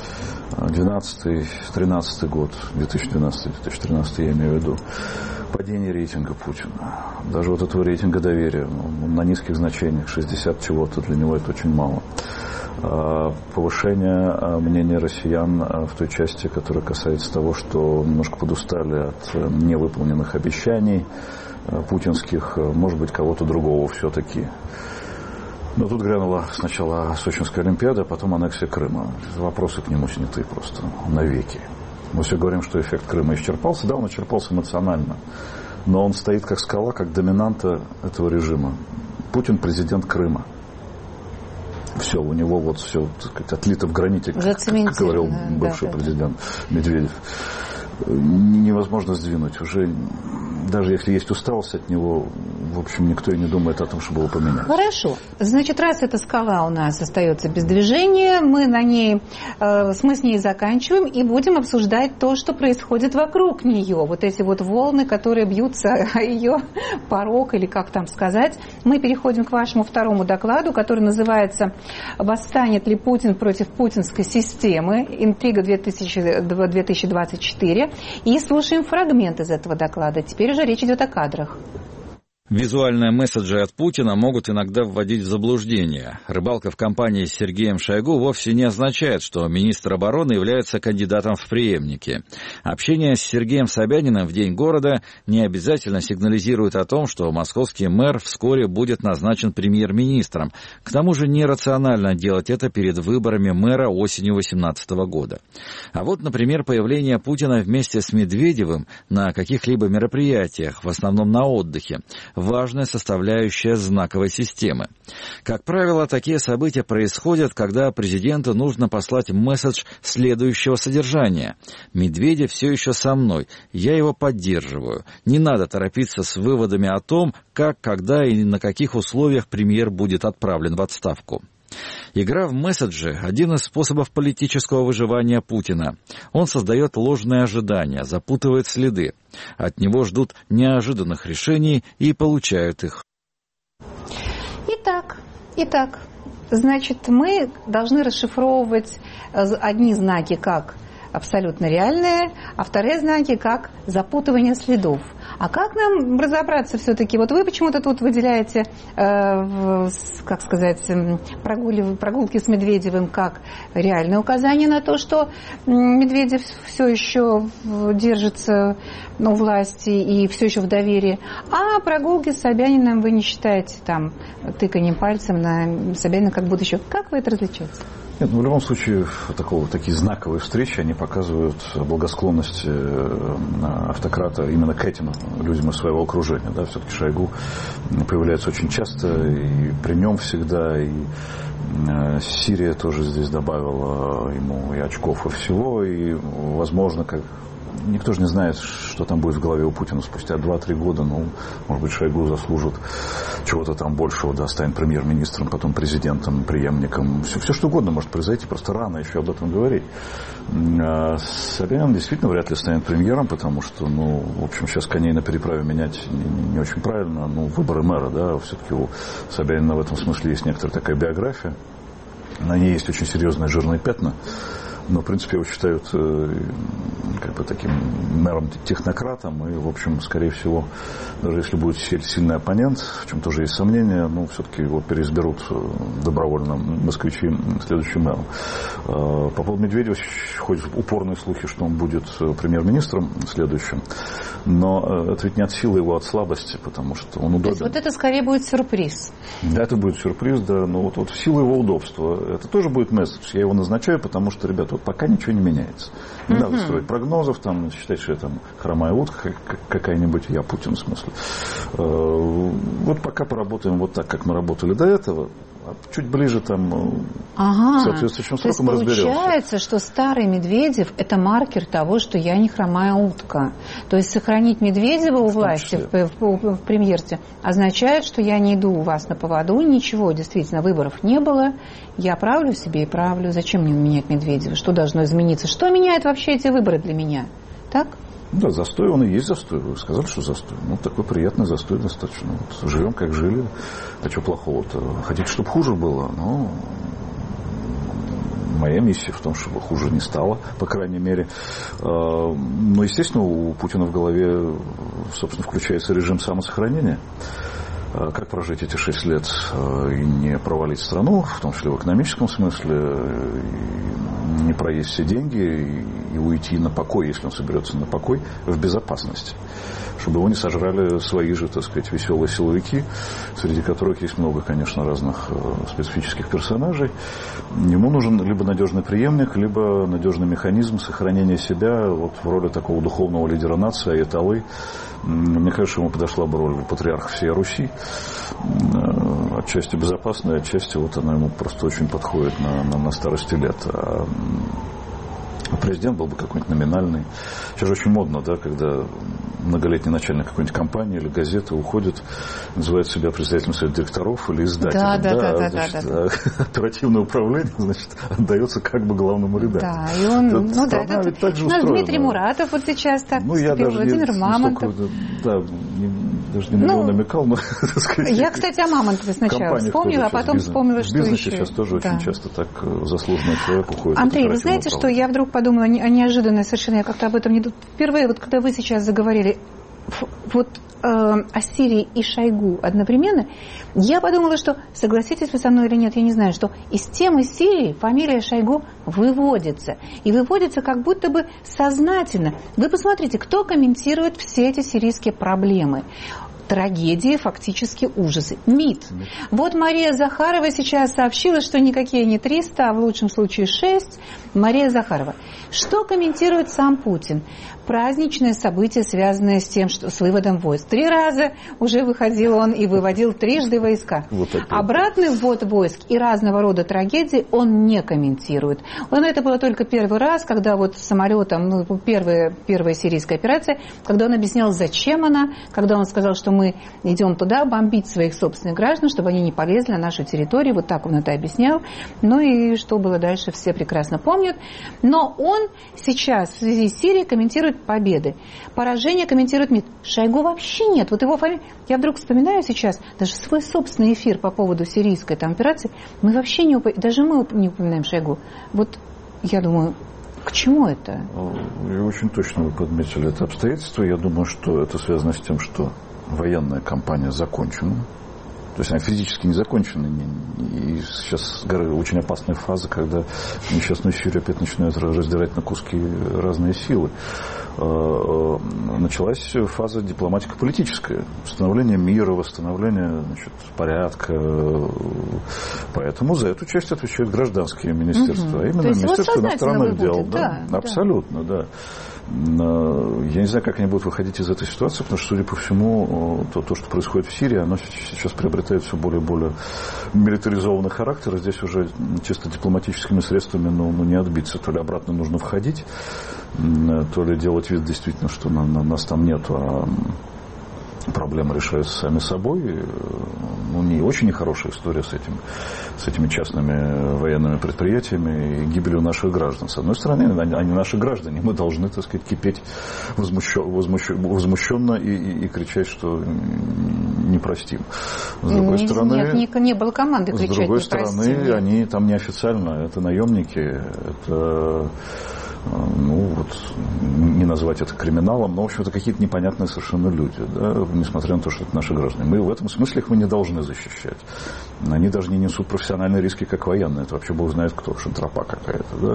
двенадцатый-тринадцатый год, две тысячи двенадцатый - две тысячи тринадцатый я имею в виду, падение рейтинга Путина. Даже вот этого рейтинга доверия, ну, на низких значениях, шестьдесят чего-то, для него это очень мало. Повышение мнения россиян в той части, которая касается того, что немножко подустали от невыполненных обещаний путинских, может быть, кого-то другого все-таки. Но тут грянула сначала Сочинская Олимпиада, а потом аннексия Крыма. Вопросы к нему сняты просто навеки. Мы все говорим, что эффект Крыма исчерпался. Да, он исчерпался эмоционально. но он стоит как скала, как доминанта этого режима. Путин президент Крыма. Все, у него вот все, так сказать, отлито в граните, как, как говорил бывший да, президент да. Медведев. Невозможно сдвинуть. Уже даже если есть усталость от него, в общем, никто и не думает о том, чтобы его поменять. Хорошо. Значит, раз эта скала у нас остается без движения, мы на ней, э, мы с ней заканчиваем и будем обсуждать то, что происходит вокруг нее. Вот эти вот волны, которые бьются о ее порог, или как там сказать. Мы переходим к вашему второму докладу, который называется «Восстанет ли Путин против путинской системы? Интрига две тысячи двадцать четыре». И слушаем фрагмент из этого доклада. Теперь уже речь идет о кадрах. Визуальные месседжи от Путина могут иногда вводить в заблуждение. Рыбалка в компании с Сергеем Шойгу вовсе не означает, что министр обороны является кандидатом в преемники. Общение с Сергеем Собяниным в День города не обязательно сигнализирует о том, что московский мэр вскоре будет назначен премьер-министром. К тому же нерационально делать это перед выборами мэра осенью две тысячи восемнадцатого года. А вот, например, появление Путина вместе с Медведевым на каких-либо мероприятиях, в основном на отдыхе, важная составляющая знаковой системы. Как правило, такие события происходят, когда президенту нужно послать месседж следующего содержания. «Медведев все еще со мной, я его поддерживаю. Не надо торопиться с выводами о том, как, когда и на каких условиях премьер будет отправлен в отставку». Игра в месседжи – один из способов политического выживания Путина. Он создает ложные ожидания, запутывает следы. От него ждут неожиданных решений и получают их. Итак, итак, значит, мы должны расшифровывать одни знаки как абсолютно реальные, а вторые знаки как запутывание следов. А как нам разобраться все-таки? Вот вы почему-то тут выделяете, э, как сказать, прогули, прогулки с Медведевым как реальное указание на то, что Медведев все еще держится у власти и все еще в доверии, а прогулки с Собяниным вы не считаете там тыканием пальцем на Собянина как будущего. Как вы это различаете? Нет, ну в любом случае такого, такие знаковые встречи, они показывают благосклонность автократа именно к этим людям из своего окружения. Да? Все-таки Шойгу появляется очень часто, и при нем всегда, и Сирия тоже здесь добавила ему и очков, и всего, и, возможно, как... Никто же не знает, что там будет в голове у Путина спустя два-три года. Ну, может быть, Шойгу заслужит чего-то там большего, да, станет премьер-министром, потом президентом, преемником. Все, все что угодно может произойти, просто рано еще об этом говорить. А Собянин действительно вряд ли станет премьером, потому что, ну, в общем, сейчас коней на переправе менять не, не очень правильно. Ну, выборы мэра, да, все-таки у Собянина в этом смысле есть некоторая такая биография. На ней есть очень серьезные жирные пятна. Но, в принципе, его считают э, как бы таким мэром-технократом. И, в общем, скорее всего, даже если будет сильный оппонент, в чем тоже есть сомнения, ну, все-таки его переизберут добровольно москвичи следующим мэром. Э, по поводу Медведева ходят упорные слухи, что он будет премьер-министром следующим. Но это ведь не от силы его, а от слабости, потому что он удобен. То есть вот это скорее будет сюрприз. Да, это будет сюрприз, да. Но вот, вот в силу его удобства. Это тоже будет месседж. Я его назначаю, потому что, ребята, вот пока ничего не меняется. Не uh-huh. надо строить прогнозов, там, считать, что я там хромая утка какая-нибудь, я Путин в смысле. Вот пока поработаем вот так, как мы работали до этого, чуть ближе там ага. соответствующим сроком разберемся. Получается, что старый Медведев – это маркер того, что я не хромая утка. То есть сохранить Медведева у власти в, в, в, в премьерстве означает, что я не иду у вас на поводу, ничего, действительно, выборов не было, я правлю себе и правлю. Зачем мне менять Медведева? Что должно измениться? Что меняет вообще эти выборы для меня? Так? Да, застой, он и есть застой. Вы сказали, что застой. Ну, такой приятный застой достаточно. Вот, живем, как жили. А что плохого-то? Хотите, чтобы хуже было? Ну, моя миссия в том, чтобы хуже не стало, по крайней мере. Но, естественно, у Путина в голове, собственно, включается режим самосохранения. как прожить эти шесть лет и не провалить страну, в том числе в экономическом смысле, не проесть все деньги и уйти на покой, если он соберется на покой, в безопасности. Чтобы его не сожрали свои же, так сказать, веселые силовики, среди которых есть много, конечно, разных специфических персонажей. Ему нужен либо надежный преемник, либо надежный механизм сохранения себя вот в роли такого духовного лидера нации, аятоллы. Мне кажется, ему подошла бы роль патриарха всей Руси. Отчасти безопасная, отчасти вот она ему просто очень подходит на, на, на старости лет. А президент был бы какой-нибудь номинальный. Сейчас же очень модно, да, когда многолетний начальник какой-нибудь компании или газеты уходит, называет себя председателем совета директоров или издателем. Да, да, да, да, значит, да, да, да. Оперативное управление, значит, отдается как бы главному редактору. Да, и он, это, ну да, это, ведь так же ну, устроена. Дмитрий Муратов вот сейчас так ну, я даже Владимир не, Мамонтов. Не столько, да, не, даже не на него ну, намекал, но, так сказать, я, кстати, о Мамонтове сначала вспомнила, а потом бизнес, вспомнила, что еще. В бизнесе еще. сейчас тоже да. очень часто так заслуженный человек уходит. Андрей, вы знаете, что я вдруг подумала о неожиданной совершенно, я как-то об этом не... Впервые, вот когда вы сейчас заговорили вот э, о Сирии и Шойгу одновременно, я подумала, что, согласитесь вы со мной или нет, я не знаю, что из темы Сирии фамилия Шойгу выводится. И выводится как будто бы сознательно. Вы посмотрите, кто комментирует все эти сирийские проблемы. Трагедии, фактически ужасы. МИД. Вот Мария Захарова сейчас сообщила, что никакие не триста, а в лучшем случае шесть. Мария Захарова. Что комментирует сам Путин? Праздничное событие, связанное с тем, что с выводом войск. Три раза уже выходил он и выводил трижды войска. Вот обратный ввод войск и разного рода трагедии он не комментирует. Он это было только первый раз, когда вот самолетом, ну, первая, первая сирийская операция, когда он объяснял, зачем она, когда он сказал, что мы идем туда бомбить своих собственных граждан, чтобы они не полезли на нашу территорию. Вот так он это объяснял. Ну и что было дальше, все прекрасно помнят. Но он сейчас в связи с Сирией комментирует победы. Поражение комментирует МИД. Шойгу вообще нет. Вот его фамилия... Я вдруг вспоминаю сейчас даже свой собственный эфир по поводу сирийской там операции. Мы вообще не упоминаем, даже мы не упоминаем Шойгу. Вот я думаю, к чему это? И очень точно вы подметили это обстоятельство. Я думаю, что это связано с тем, что военная кампания закончена. То есть она физически не закончена. И сейчас очень опасная фаза, когда несчастную Сирию опять начинают раздирать на куски разные силы. Началась фаза дипломатико-политическая. Восстановление мира, восстановление, значит, порядка. Поэтому за эту часть отвечают гражданские министерства. Угу. А именно Министерство иностранных дел. Да, да, абсолютно, да. Я не знаю, как они будут выходить из этой ситуации, потому что, судя по всему, то, то что происходит в Сирии, оно сейчас приобретает все более и более милитаризованный характер. Здесь уже чисто дипломатическими средствами ну, ну, не отбиться. То ли обратно нужно входить, то ли делать вид действительно, что на, на, нас там нет, а проблемы решаются сами собой. Ну, не очень нехорошая история с, этим, с этими частными военными предприятиями и гибелью наших граждан. С одной стороны, они наши граждане. Мы должны, так сказать, кипеть возмущенно, возмущенно и, и, и кричать, что не простим. С другой нет, стороны, нет, не, не было команды кричать, с другой не стороны, простим. Они там неофициально. Это наемники, это... ну, вот, не назвать это криминалом, но, в общем-то, какие-то непонятные совершенно люди, да, несмотря на то, что это наши граждане. Мы в этом смысле их мы не должны защищать. Они даже не несут профессиональные риски, как военные. Это вообще Бог знает кто, шантропа какая-то, да.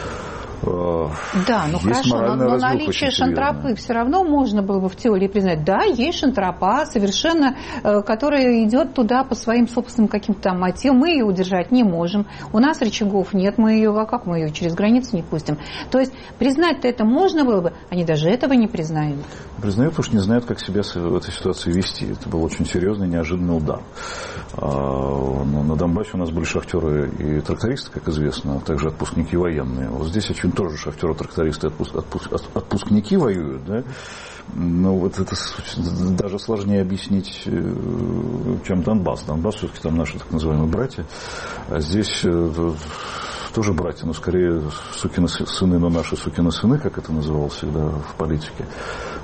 Да, ну есть хорошо, но, но наличие шантропы все равно можно было бы в теории признать. Да, есть шантропа, совершенно, которая идет туда по своим собственным каким-то там мотивам. Мы ее удержать не можем. У нас рычагов нет, мы ее, а как мы ее через границу не пустим? То есть признать-то это можно было бы, они даже этого не признают. Признают, потому что не знают, как себя в этой ситуации вести. Это был очень серьезный, неожиданный удар. На Донбассе у нас были шахтеры и трактористы, как известно, а также отпускники военные. Вот здесь очень тоже шахтеры, трактористы, отпуск, отпуск, отпускники воюют, да? Но вот это даже сложнее объяснить, чем Донбасс. Донбасс все-таки там наши так называемые братья, а здесь тоже братья, но скорее сукины сыны, но наши сукины сыны, как это называлось всегда в политике.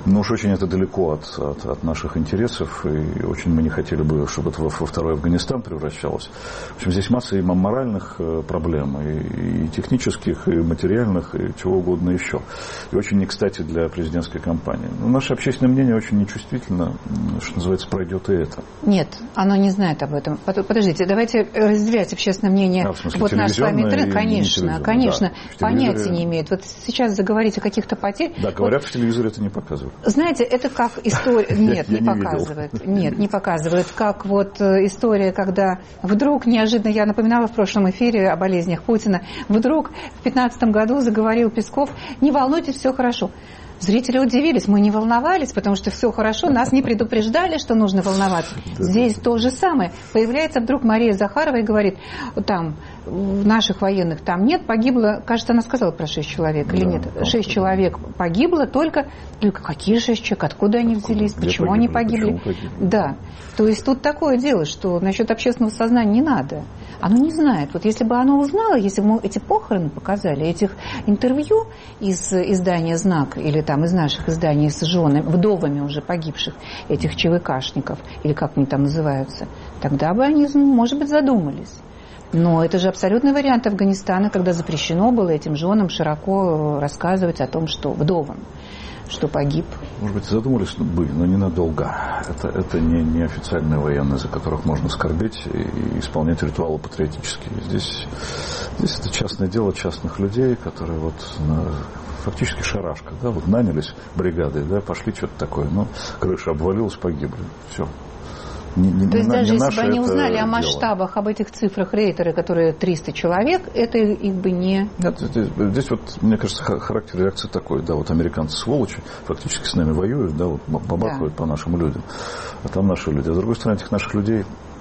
Но уж очень это далеко от, от, от наших интересов, и очень мы не хотели бы, чтобы это во, во второй Афганистан превращалось. В общем, здесь масса и моральных проблем, и, и технических, и материальных, и чего угодно еще. И очень не кстати для президентской кампании. Но наше общественное мнение очень нечувствительно, что называется, пройдет и это. Нет, оно не знает об этом. Подождите, давайте разделять общественное мнение. А, в смысле, вот наш с вами интернет, конечно, конечно, да, понятия не имеет. Вот сейчас заговорить о каких-то потерях. Да, говорят, вот, в телевизоре это не показывают. Знаете, это как история... Нет, не показывает. Нет, не показывает. Как вот история, когда вдруг неожиданно, я напоминала в прошлом эфире о болезнях Путина, вдруг в пятнадцатом году заговорил Песков: не волнуйтесь, все хорошо. Зрители удивились, мы не волновались, потому что все хорошо, нас не предупреждали, что нужно волноваться. Здесь то же самое. Появляется вдруг Мария Захарова и говорит, там, наших военных там нет, погибло, кажется, она сказала про шесть человек или нет, шесть человек погибло только, какие шесть человек, откуда они взялись, почему они погибли? Да, то есть тут такое дело, что насчет общественного сознания не надо. Оно не знает. Вот если бы оно узнало, если бы мы эти похороны показали, этих интервью из издания «Знак» или там из наших изданий с женами, вдовами уже погибших этих ЧВКшников, или как они там называются, тогда бы они, может быть, задумались. Но это же абсолютный вариант Афганистана, когда запрещено было этим женам широко рассказывать о том, что вдовам, что погиб. Может быть, задумались бы, но ненадолго. Это, это не, не официальные военные, за которых можно скорбеть и исполнять ритуалы патриотические. Здесь, здесь это частное дело частных людей, которые вот на, фактически шарашка, да, вот нанялись бригадой, да, пошли что-то такое, но крыша обвалилась, погибли. Все. Не, не, То есть не, даже не если бы они узнали дело. О масштабах, об этих цифрах рейтеры, которые триста человек, это их бы не... Нет, здесь, здесь вот, мне кажется, характер реакции такой, да, вот американцы сволочи, фактически с нами воюют, да, вот бабахают да. по нашим людям, а там наши люди. А с другой стороны, этих наших людей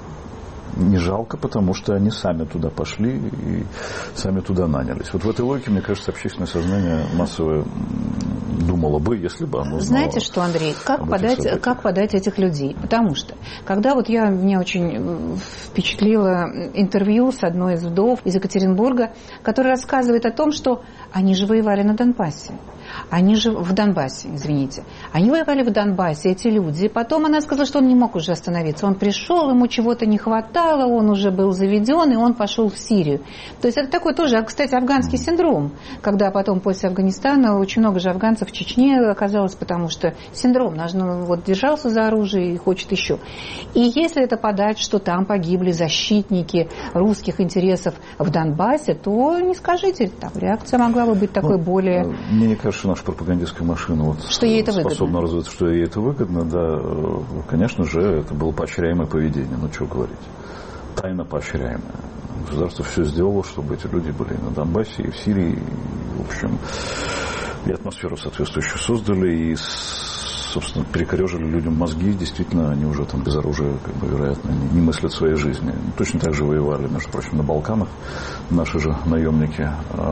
не жалко, потому что они сами туда пошли и сами туда нанялись. Вот в этой логике, мне кажется, общественное сознание массовое думало бы, если бы оно знало. Знаете что, Андрей, как подать, как подать этих людей? Потому что, когда вот я, меня очень впечатлило интервью с одной из вдов из Екатеринбурга, которая рассказывает о том, что они же воевали на Донбассе. Они же в Донбассе, извините. Они воевали в Донбассе, эти люди. Потом она сказала, что он не мог уже остановиться. Он пришел, ему чего-то не хватало, он уже был заведен, и он пошел в Сирию. То есть это такой тоже, кстати, афганский синдром, когда потом после Афганистана очень много же афганцев в Чечне оказалось, потому что синдром, ну, вот держался за оружие и хочет еще. И если это подать, что там погибли защитники русских интересов в Донбассе, то не скажите, там реакция могла бы быть такой ну, более... Мне не кажется, что наша пропагандистская машина вот что ей это способна выгодно. развиваться, что ей это выгодно, да, конечно же, это было поощряемое поведение, ну что говорить, тайно поощряемое. Государство все сделало, чтобы эти люди были и на Донбассе, и в Сирии, и, в общем, и атмосферу соответствующую создали, и, собственно, перекорежили людям мозги, действительно, они уже там без оружия, как бы, вероятно, не, не мыслят своей жизни. Точно так же воевали, между прочим, на Балканах наши же наемники.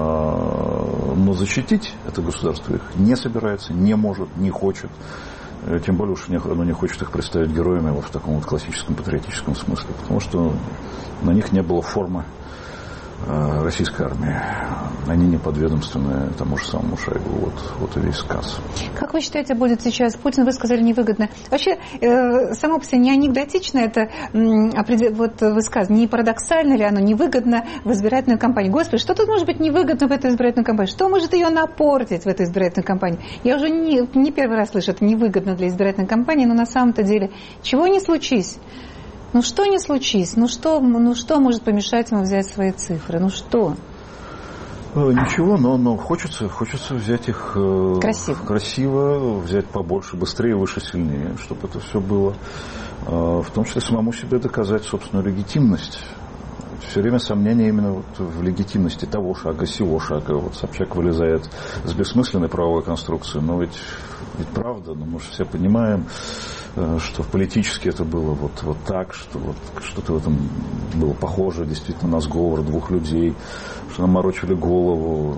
Но защитить это государство их не собирается, не может, не хочет. Тем более уж оно не хочет их представить героями вот в таком вот классическом патриотическом смысле, потому что на них не было формы российской армии. Они не подведомственны тому же самому Шойгу. Вот, вот и весь сказ. Как вы считаете, будет сейчас? Путин, вы сказали, невыгодно. Вообще, э, само по себе не анекдотично это э, вот высказывание. Не парадоксально ли оно невыгодно в избирательную кампанию? Господи, что тут может быть невыгодно в этой избирательной кампании? Что может ее напортить в этой избирательной кампании? Я уже не, не первый раз слышу, это невыгодно для избирательной кампании, но на самом-то деле, чего не случись. Ну что не случись? Ну что, ну что может помешать ему взять свои цифры? Ну что? Ничего, но, но хочется, хочется взять их э, красиво. красиво, взять побольше, быстрее, выше, сильнее, чтобы это все было. Э, в том числе самому себе доказать собственную легитимность. Все время сомнения именно вот в легитимности того шага, сего шага. Вот Собчак вылезает с бессмысленной правовой конструкции, но ведь, ведь правда, ну, мы же все понимаем, что политически это было вот, вот так, что вот что-то в этом было похоже действительно на сговор двух людей, что нам морочили голову.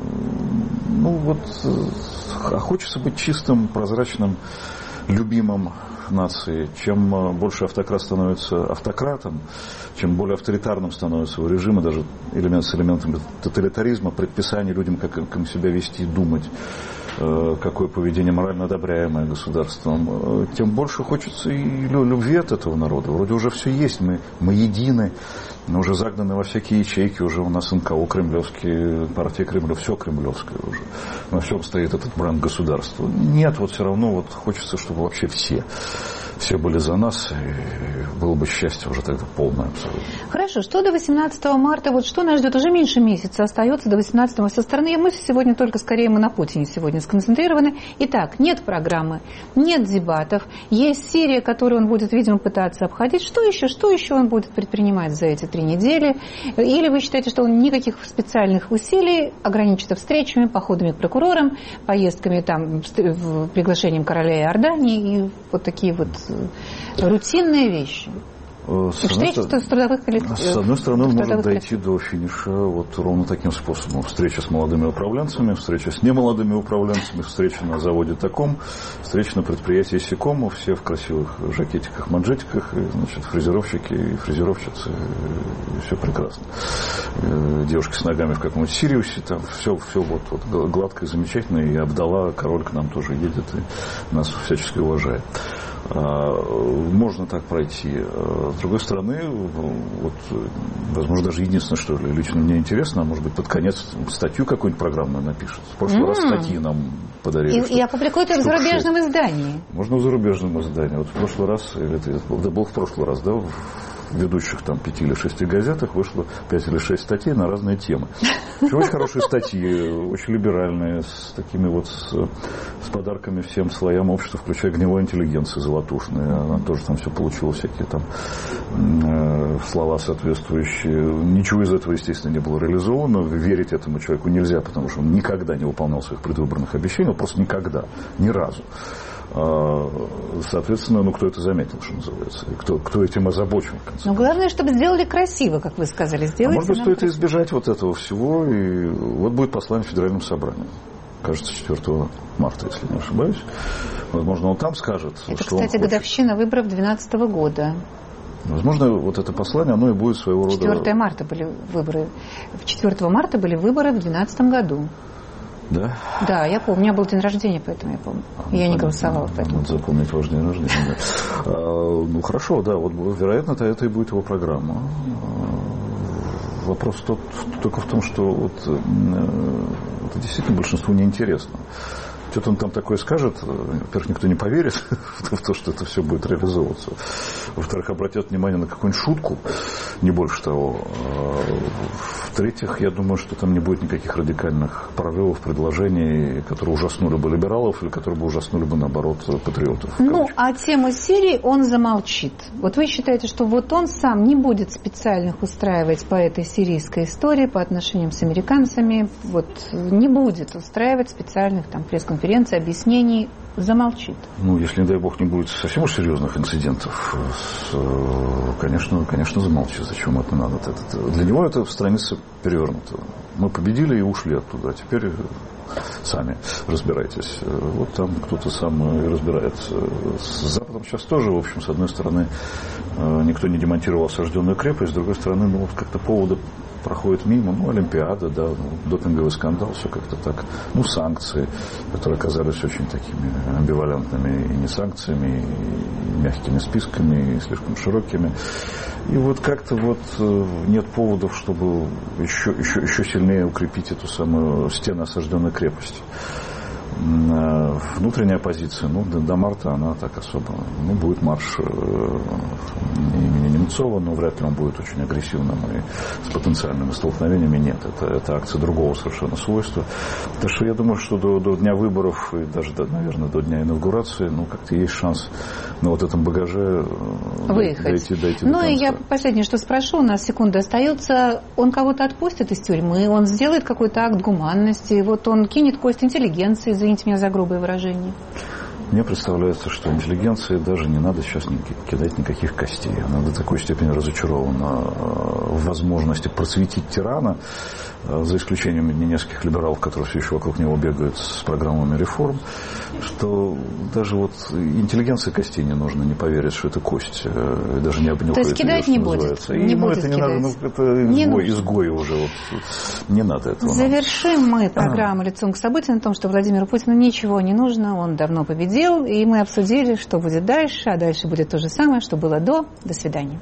Ну вот, а хочется быть чистым, прозрачным, любимым нации. Чем больше автократ становится автократом, чем более авторитарным становится его режим, и даже элемент с элементами тоталитаризма, предписание людям, как им себя вести и думать, какое поведение морально одобряемое государством, тем больше хочется и любви от этого народа. Вроде уже все есть, мы, мы едины, мы уже загнаны во всякие ячейки, уже у нас эн ка о кремлевские, партия Кремля, все кремлевское уже. На всем стоит этот бренд государства. Нет, вот все равно вот хочется, чтобы вообще все. Все были за нас, и было бы счастье уже тогда полное абсолютно. Хорошо, что до восемнадцатого марта, вот что нас ждет? Уже меньше месяца остается до восемнадцатого. Со стороны мы сегодня только скорее мы на Путине сегодня сконцентрированы. Итак, нет программы, нет дебатов, есть серия, которую он будет, видимо, пытаться обходить. Что еще, что еще он будет предпринимать за эти три недели? Или вы считаете, что он никаких специальных усилий, ограничится встречами, походами к прокурорам, поездками, там, приглашением короля Иордании и вот такие вот рутинные вещи? С одной, с одной стороны, он может дойти до финиша вот ровно таким способом. Встреча с молодыми управленцами, встреча с немолодыми управленцами, встреча на заводе таком, встреча на предприятии сяком, все в красивых жакетиках, манжетиках, и, значит, фрезеровщики и фрезеровщицы, и все прекрасно. Девушки с ногами в каком-нибудь Сириусе, там все, все вот, вот гладко и замечательно, и Абдалла, король, к нам тоже едет и нас всячески уважает. Можно так пройти. С другой стороны, вот, возможно, даже единственное, что лично мне интересно, а может быть, под конец статью какую-нибудь программную напишет. В прошлый mm. раз статьи нам подарили. И, и опубликуют их в зарубежном шесть. издании. Можно в зарубежном издании. Вот в прошлый раз, или это да, был в прошлый раз, да, в ведущих там пяти или шести газетах вышло пять или шесть статей на разные темы. Очень, очень хорошие статьи, очень либеральные, с такими вот с, с подарками всем слоям общества, включая гнилой интеллигенции золотушной. Она тоже там все получила, всякие там э, слова соответствующие. Ничего из этого, естественно, не было реализовано. Верить этому человеку нельзя, потому что он никогда не выполнял своих предвыборных обещаний, просто никогда, ни разу. Соответственно, ну кто это заметил, что называется, и кто, кто этим озабочен. Но главное, чтобы сделали красиво, как вы сказали. Сделайте а может быть, стоит красиво. избежать вот этого всего, и вот будет послание Федеральному собранию. Кажется, четвёртого марта, если не ошибаюсь. Возможно, он там скажет, это, что кстати, он годовщина выборов две тысячи двенадцатого года. Возможно, вот это послание, оно и будет своего рода... четвёртого марта были выборы. четвёртого марта были выборы в две тысячи двенадцатом году. Да? Да, я помню. У меня был день рождения, поэтому я помню. А, я не голосовала. Поэтому. Надо запомнить ваш день рождения. Да. А, ну, хорошо, да. Вот, вероятно, это и будет его программа. Вопрос тот, только в том, что вот, это действительно большинству неинтересно. Что-то он там такое скажет, во-первых, никто не поверит в то, что это все будет реализовываться. Во-вторых, обратят внимание на какую-нибудь шутку, не больше того. В-третьих, я думаю, что там не будет никаких радикальных прорывов, предложений, которые ужаснули бы либералов или которые бы ужаснули бы, наоборот, патриотов. Ну, а тему Сирии он замолчит. Вот вы считаете, что вот он сам не будет специальных устраивать по этой сирийской истории, по отношениям с американцами, вот не будет устраивать специальных там пресс-конференций, объяснений, замолчит. Ну, если, не дай бог, не будет совсем уж серьезных инцидентов, конечно, конечно, замолчит. Зачем это надо? Для него это страница перевернута. Мы победили и ушли оттуда. А теперь сами разбирайтесь. Вот там кто-то сам и разбирается. С Западом сейчас тоже, в общем, с одной стороны, никто не демонтировал осажденную крепость, с другой стороны, ну, вот как-то повода проходит мимо, ну, Олимпиада, да, ну, допинговый скандал, все как-то так. Ну, санкции, которые оказались очень такими амбивалентными и не санкциями, и мягкими списками, и слишком широкими. И вот как-то вот нет поводов, чтобы еще, еще, еще сильнее укрепить эту самую стену осажденной крепости. Внутренняя оппозиция, ну, до, до марта она так особо, ну, будет марш э, имени Немцова, но вряд ли он будет очень агрессивным и с потенциальными столкновениями. Нет, это, это акция другого совершенно свойства. Так что я думаю, что до, до дня выборов и даже, до, наверное, до дня инаугурации, ну, как-то есть шанс на вот этом багаже выехать. Дойти, дойти ну, до конца. И я последнее, что спрошу, у нас секунда остается, он кого-то отпустит из тюрьмы, он сделает какой-то акт гуманности, вот он кинет кость интеллигенции, извините меня за грубое выражение. Мне представляется, что интеллигенции даже не надо сейчас кидать никаких костей. Она до такой степени разочарована в возможности просветить тирана, за исключением нескольких либералов, которые все еще вокруг него бегают с программами реформ, что даже вот интеллигенции костей не нужно, не поверить, что это кость, даже не обнюхает. То есть кидать ее, не будет? И, не ну, будет это не кидать. надо, ну, это не изгой, изгой уже. Вот, не надо этого. Завершим мы программу «Лицом к событию» на том, что Владимиру Путину ничего не нужно, он давно победил, и мы обсудили, что будет дальше, а дальше будет то же самое, что было до. До свидания.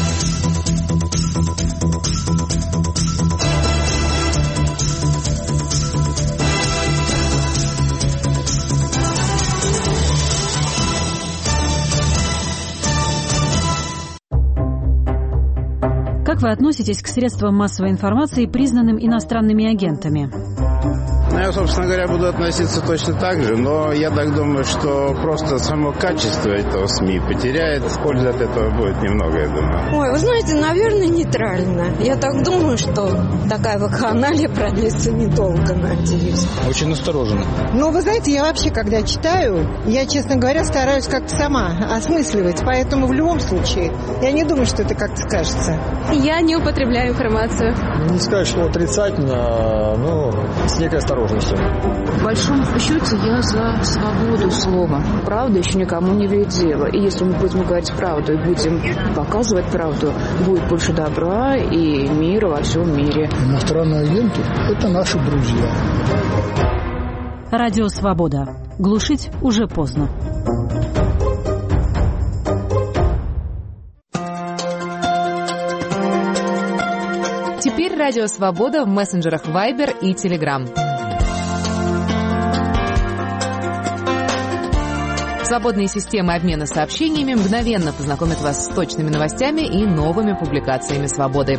Как вы относитесь к средствам массовой информации, признанным иностранными агентами? Ну, я, собственно говоря, буду относиться точно так же, но я так думаю, что просто само качество этого СМИ потеряет, пользы от этого будет немного, я думаю. Ой, вы знаете, наверное, нейтрально. Я так думаю, что такая вакханалия продлится недолго, надеюсь. Очень настороженно. Ну, вы знаете, я вообще, когда читаю, я, честно говоря, стараюсь как-то сама осмысливать, поэтому в любом случае я не думаю, что это как-то скажется. Я не употребляю информацию. Не сказать, что отрицательно, но с некой осторожностью. В большом счете я за свободу слова. Правда еще никому не вредила. И если мы будем говорить правду и будем показывать правду, будет больше добра и мира во всем мире. Иностранные агенты – это наши друзья. Радио «Свобода». Глушить уже поздно. Теперь Радио «Свобода» в мессенджерах Viber и Telegram. Свободные системы обмена сообщениями мгновенно познакомят вас с точными новостями и новыми публикациями «Свободы».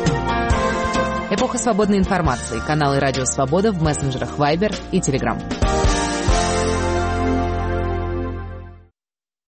Эпоха свободной информации. Каналы «Радио Свобода» в мессенджерах Viber и Telegram.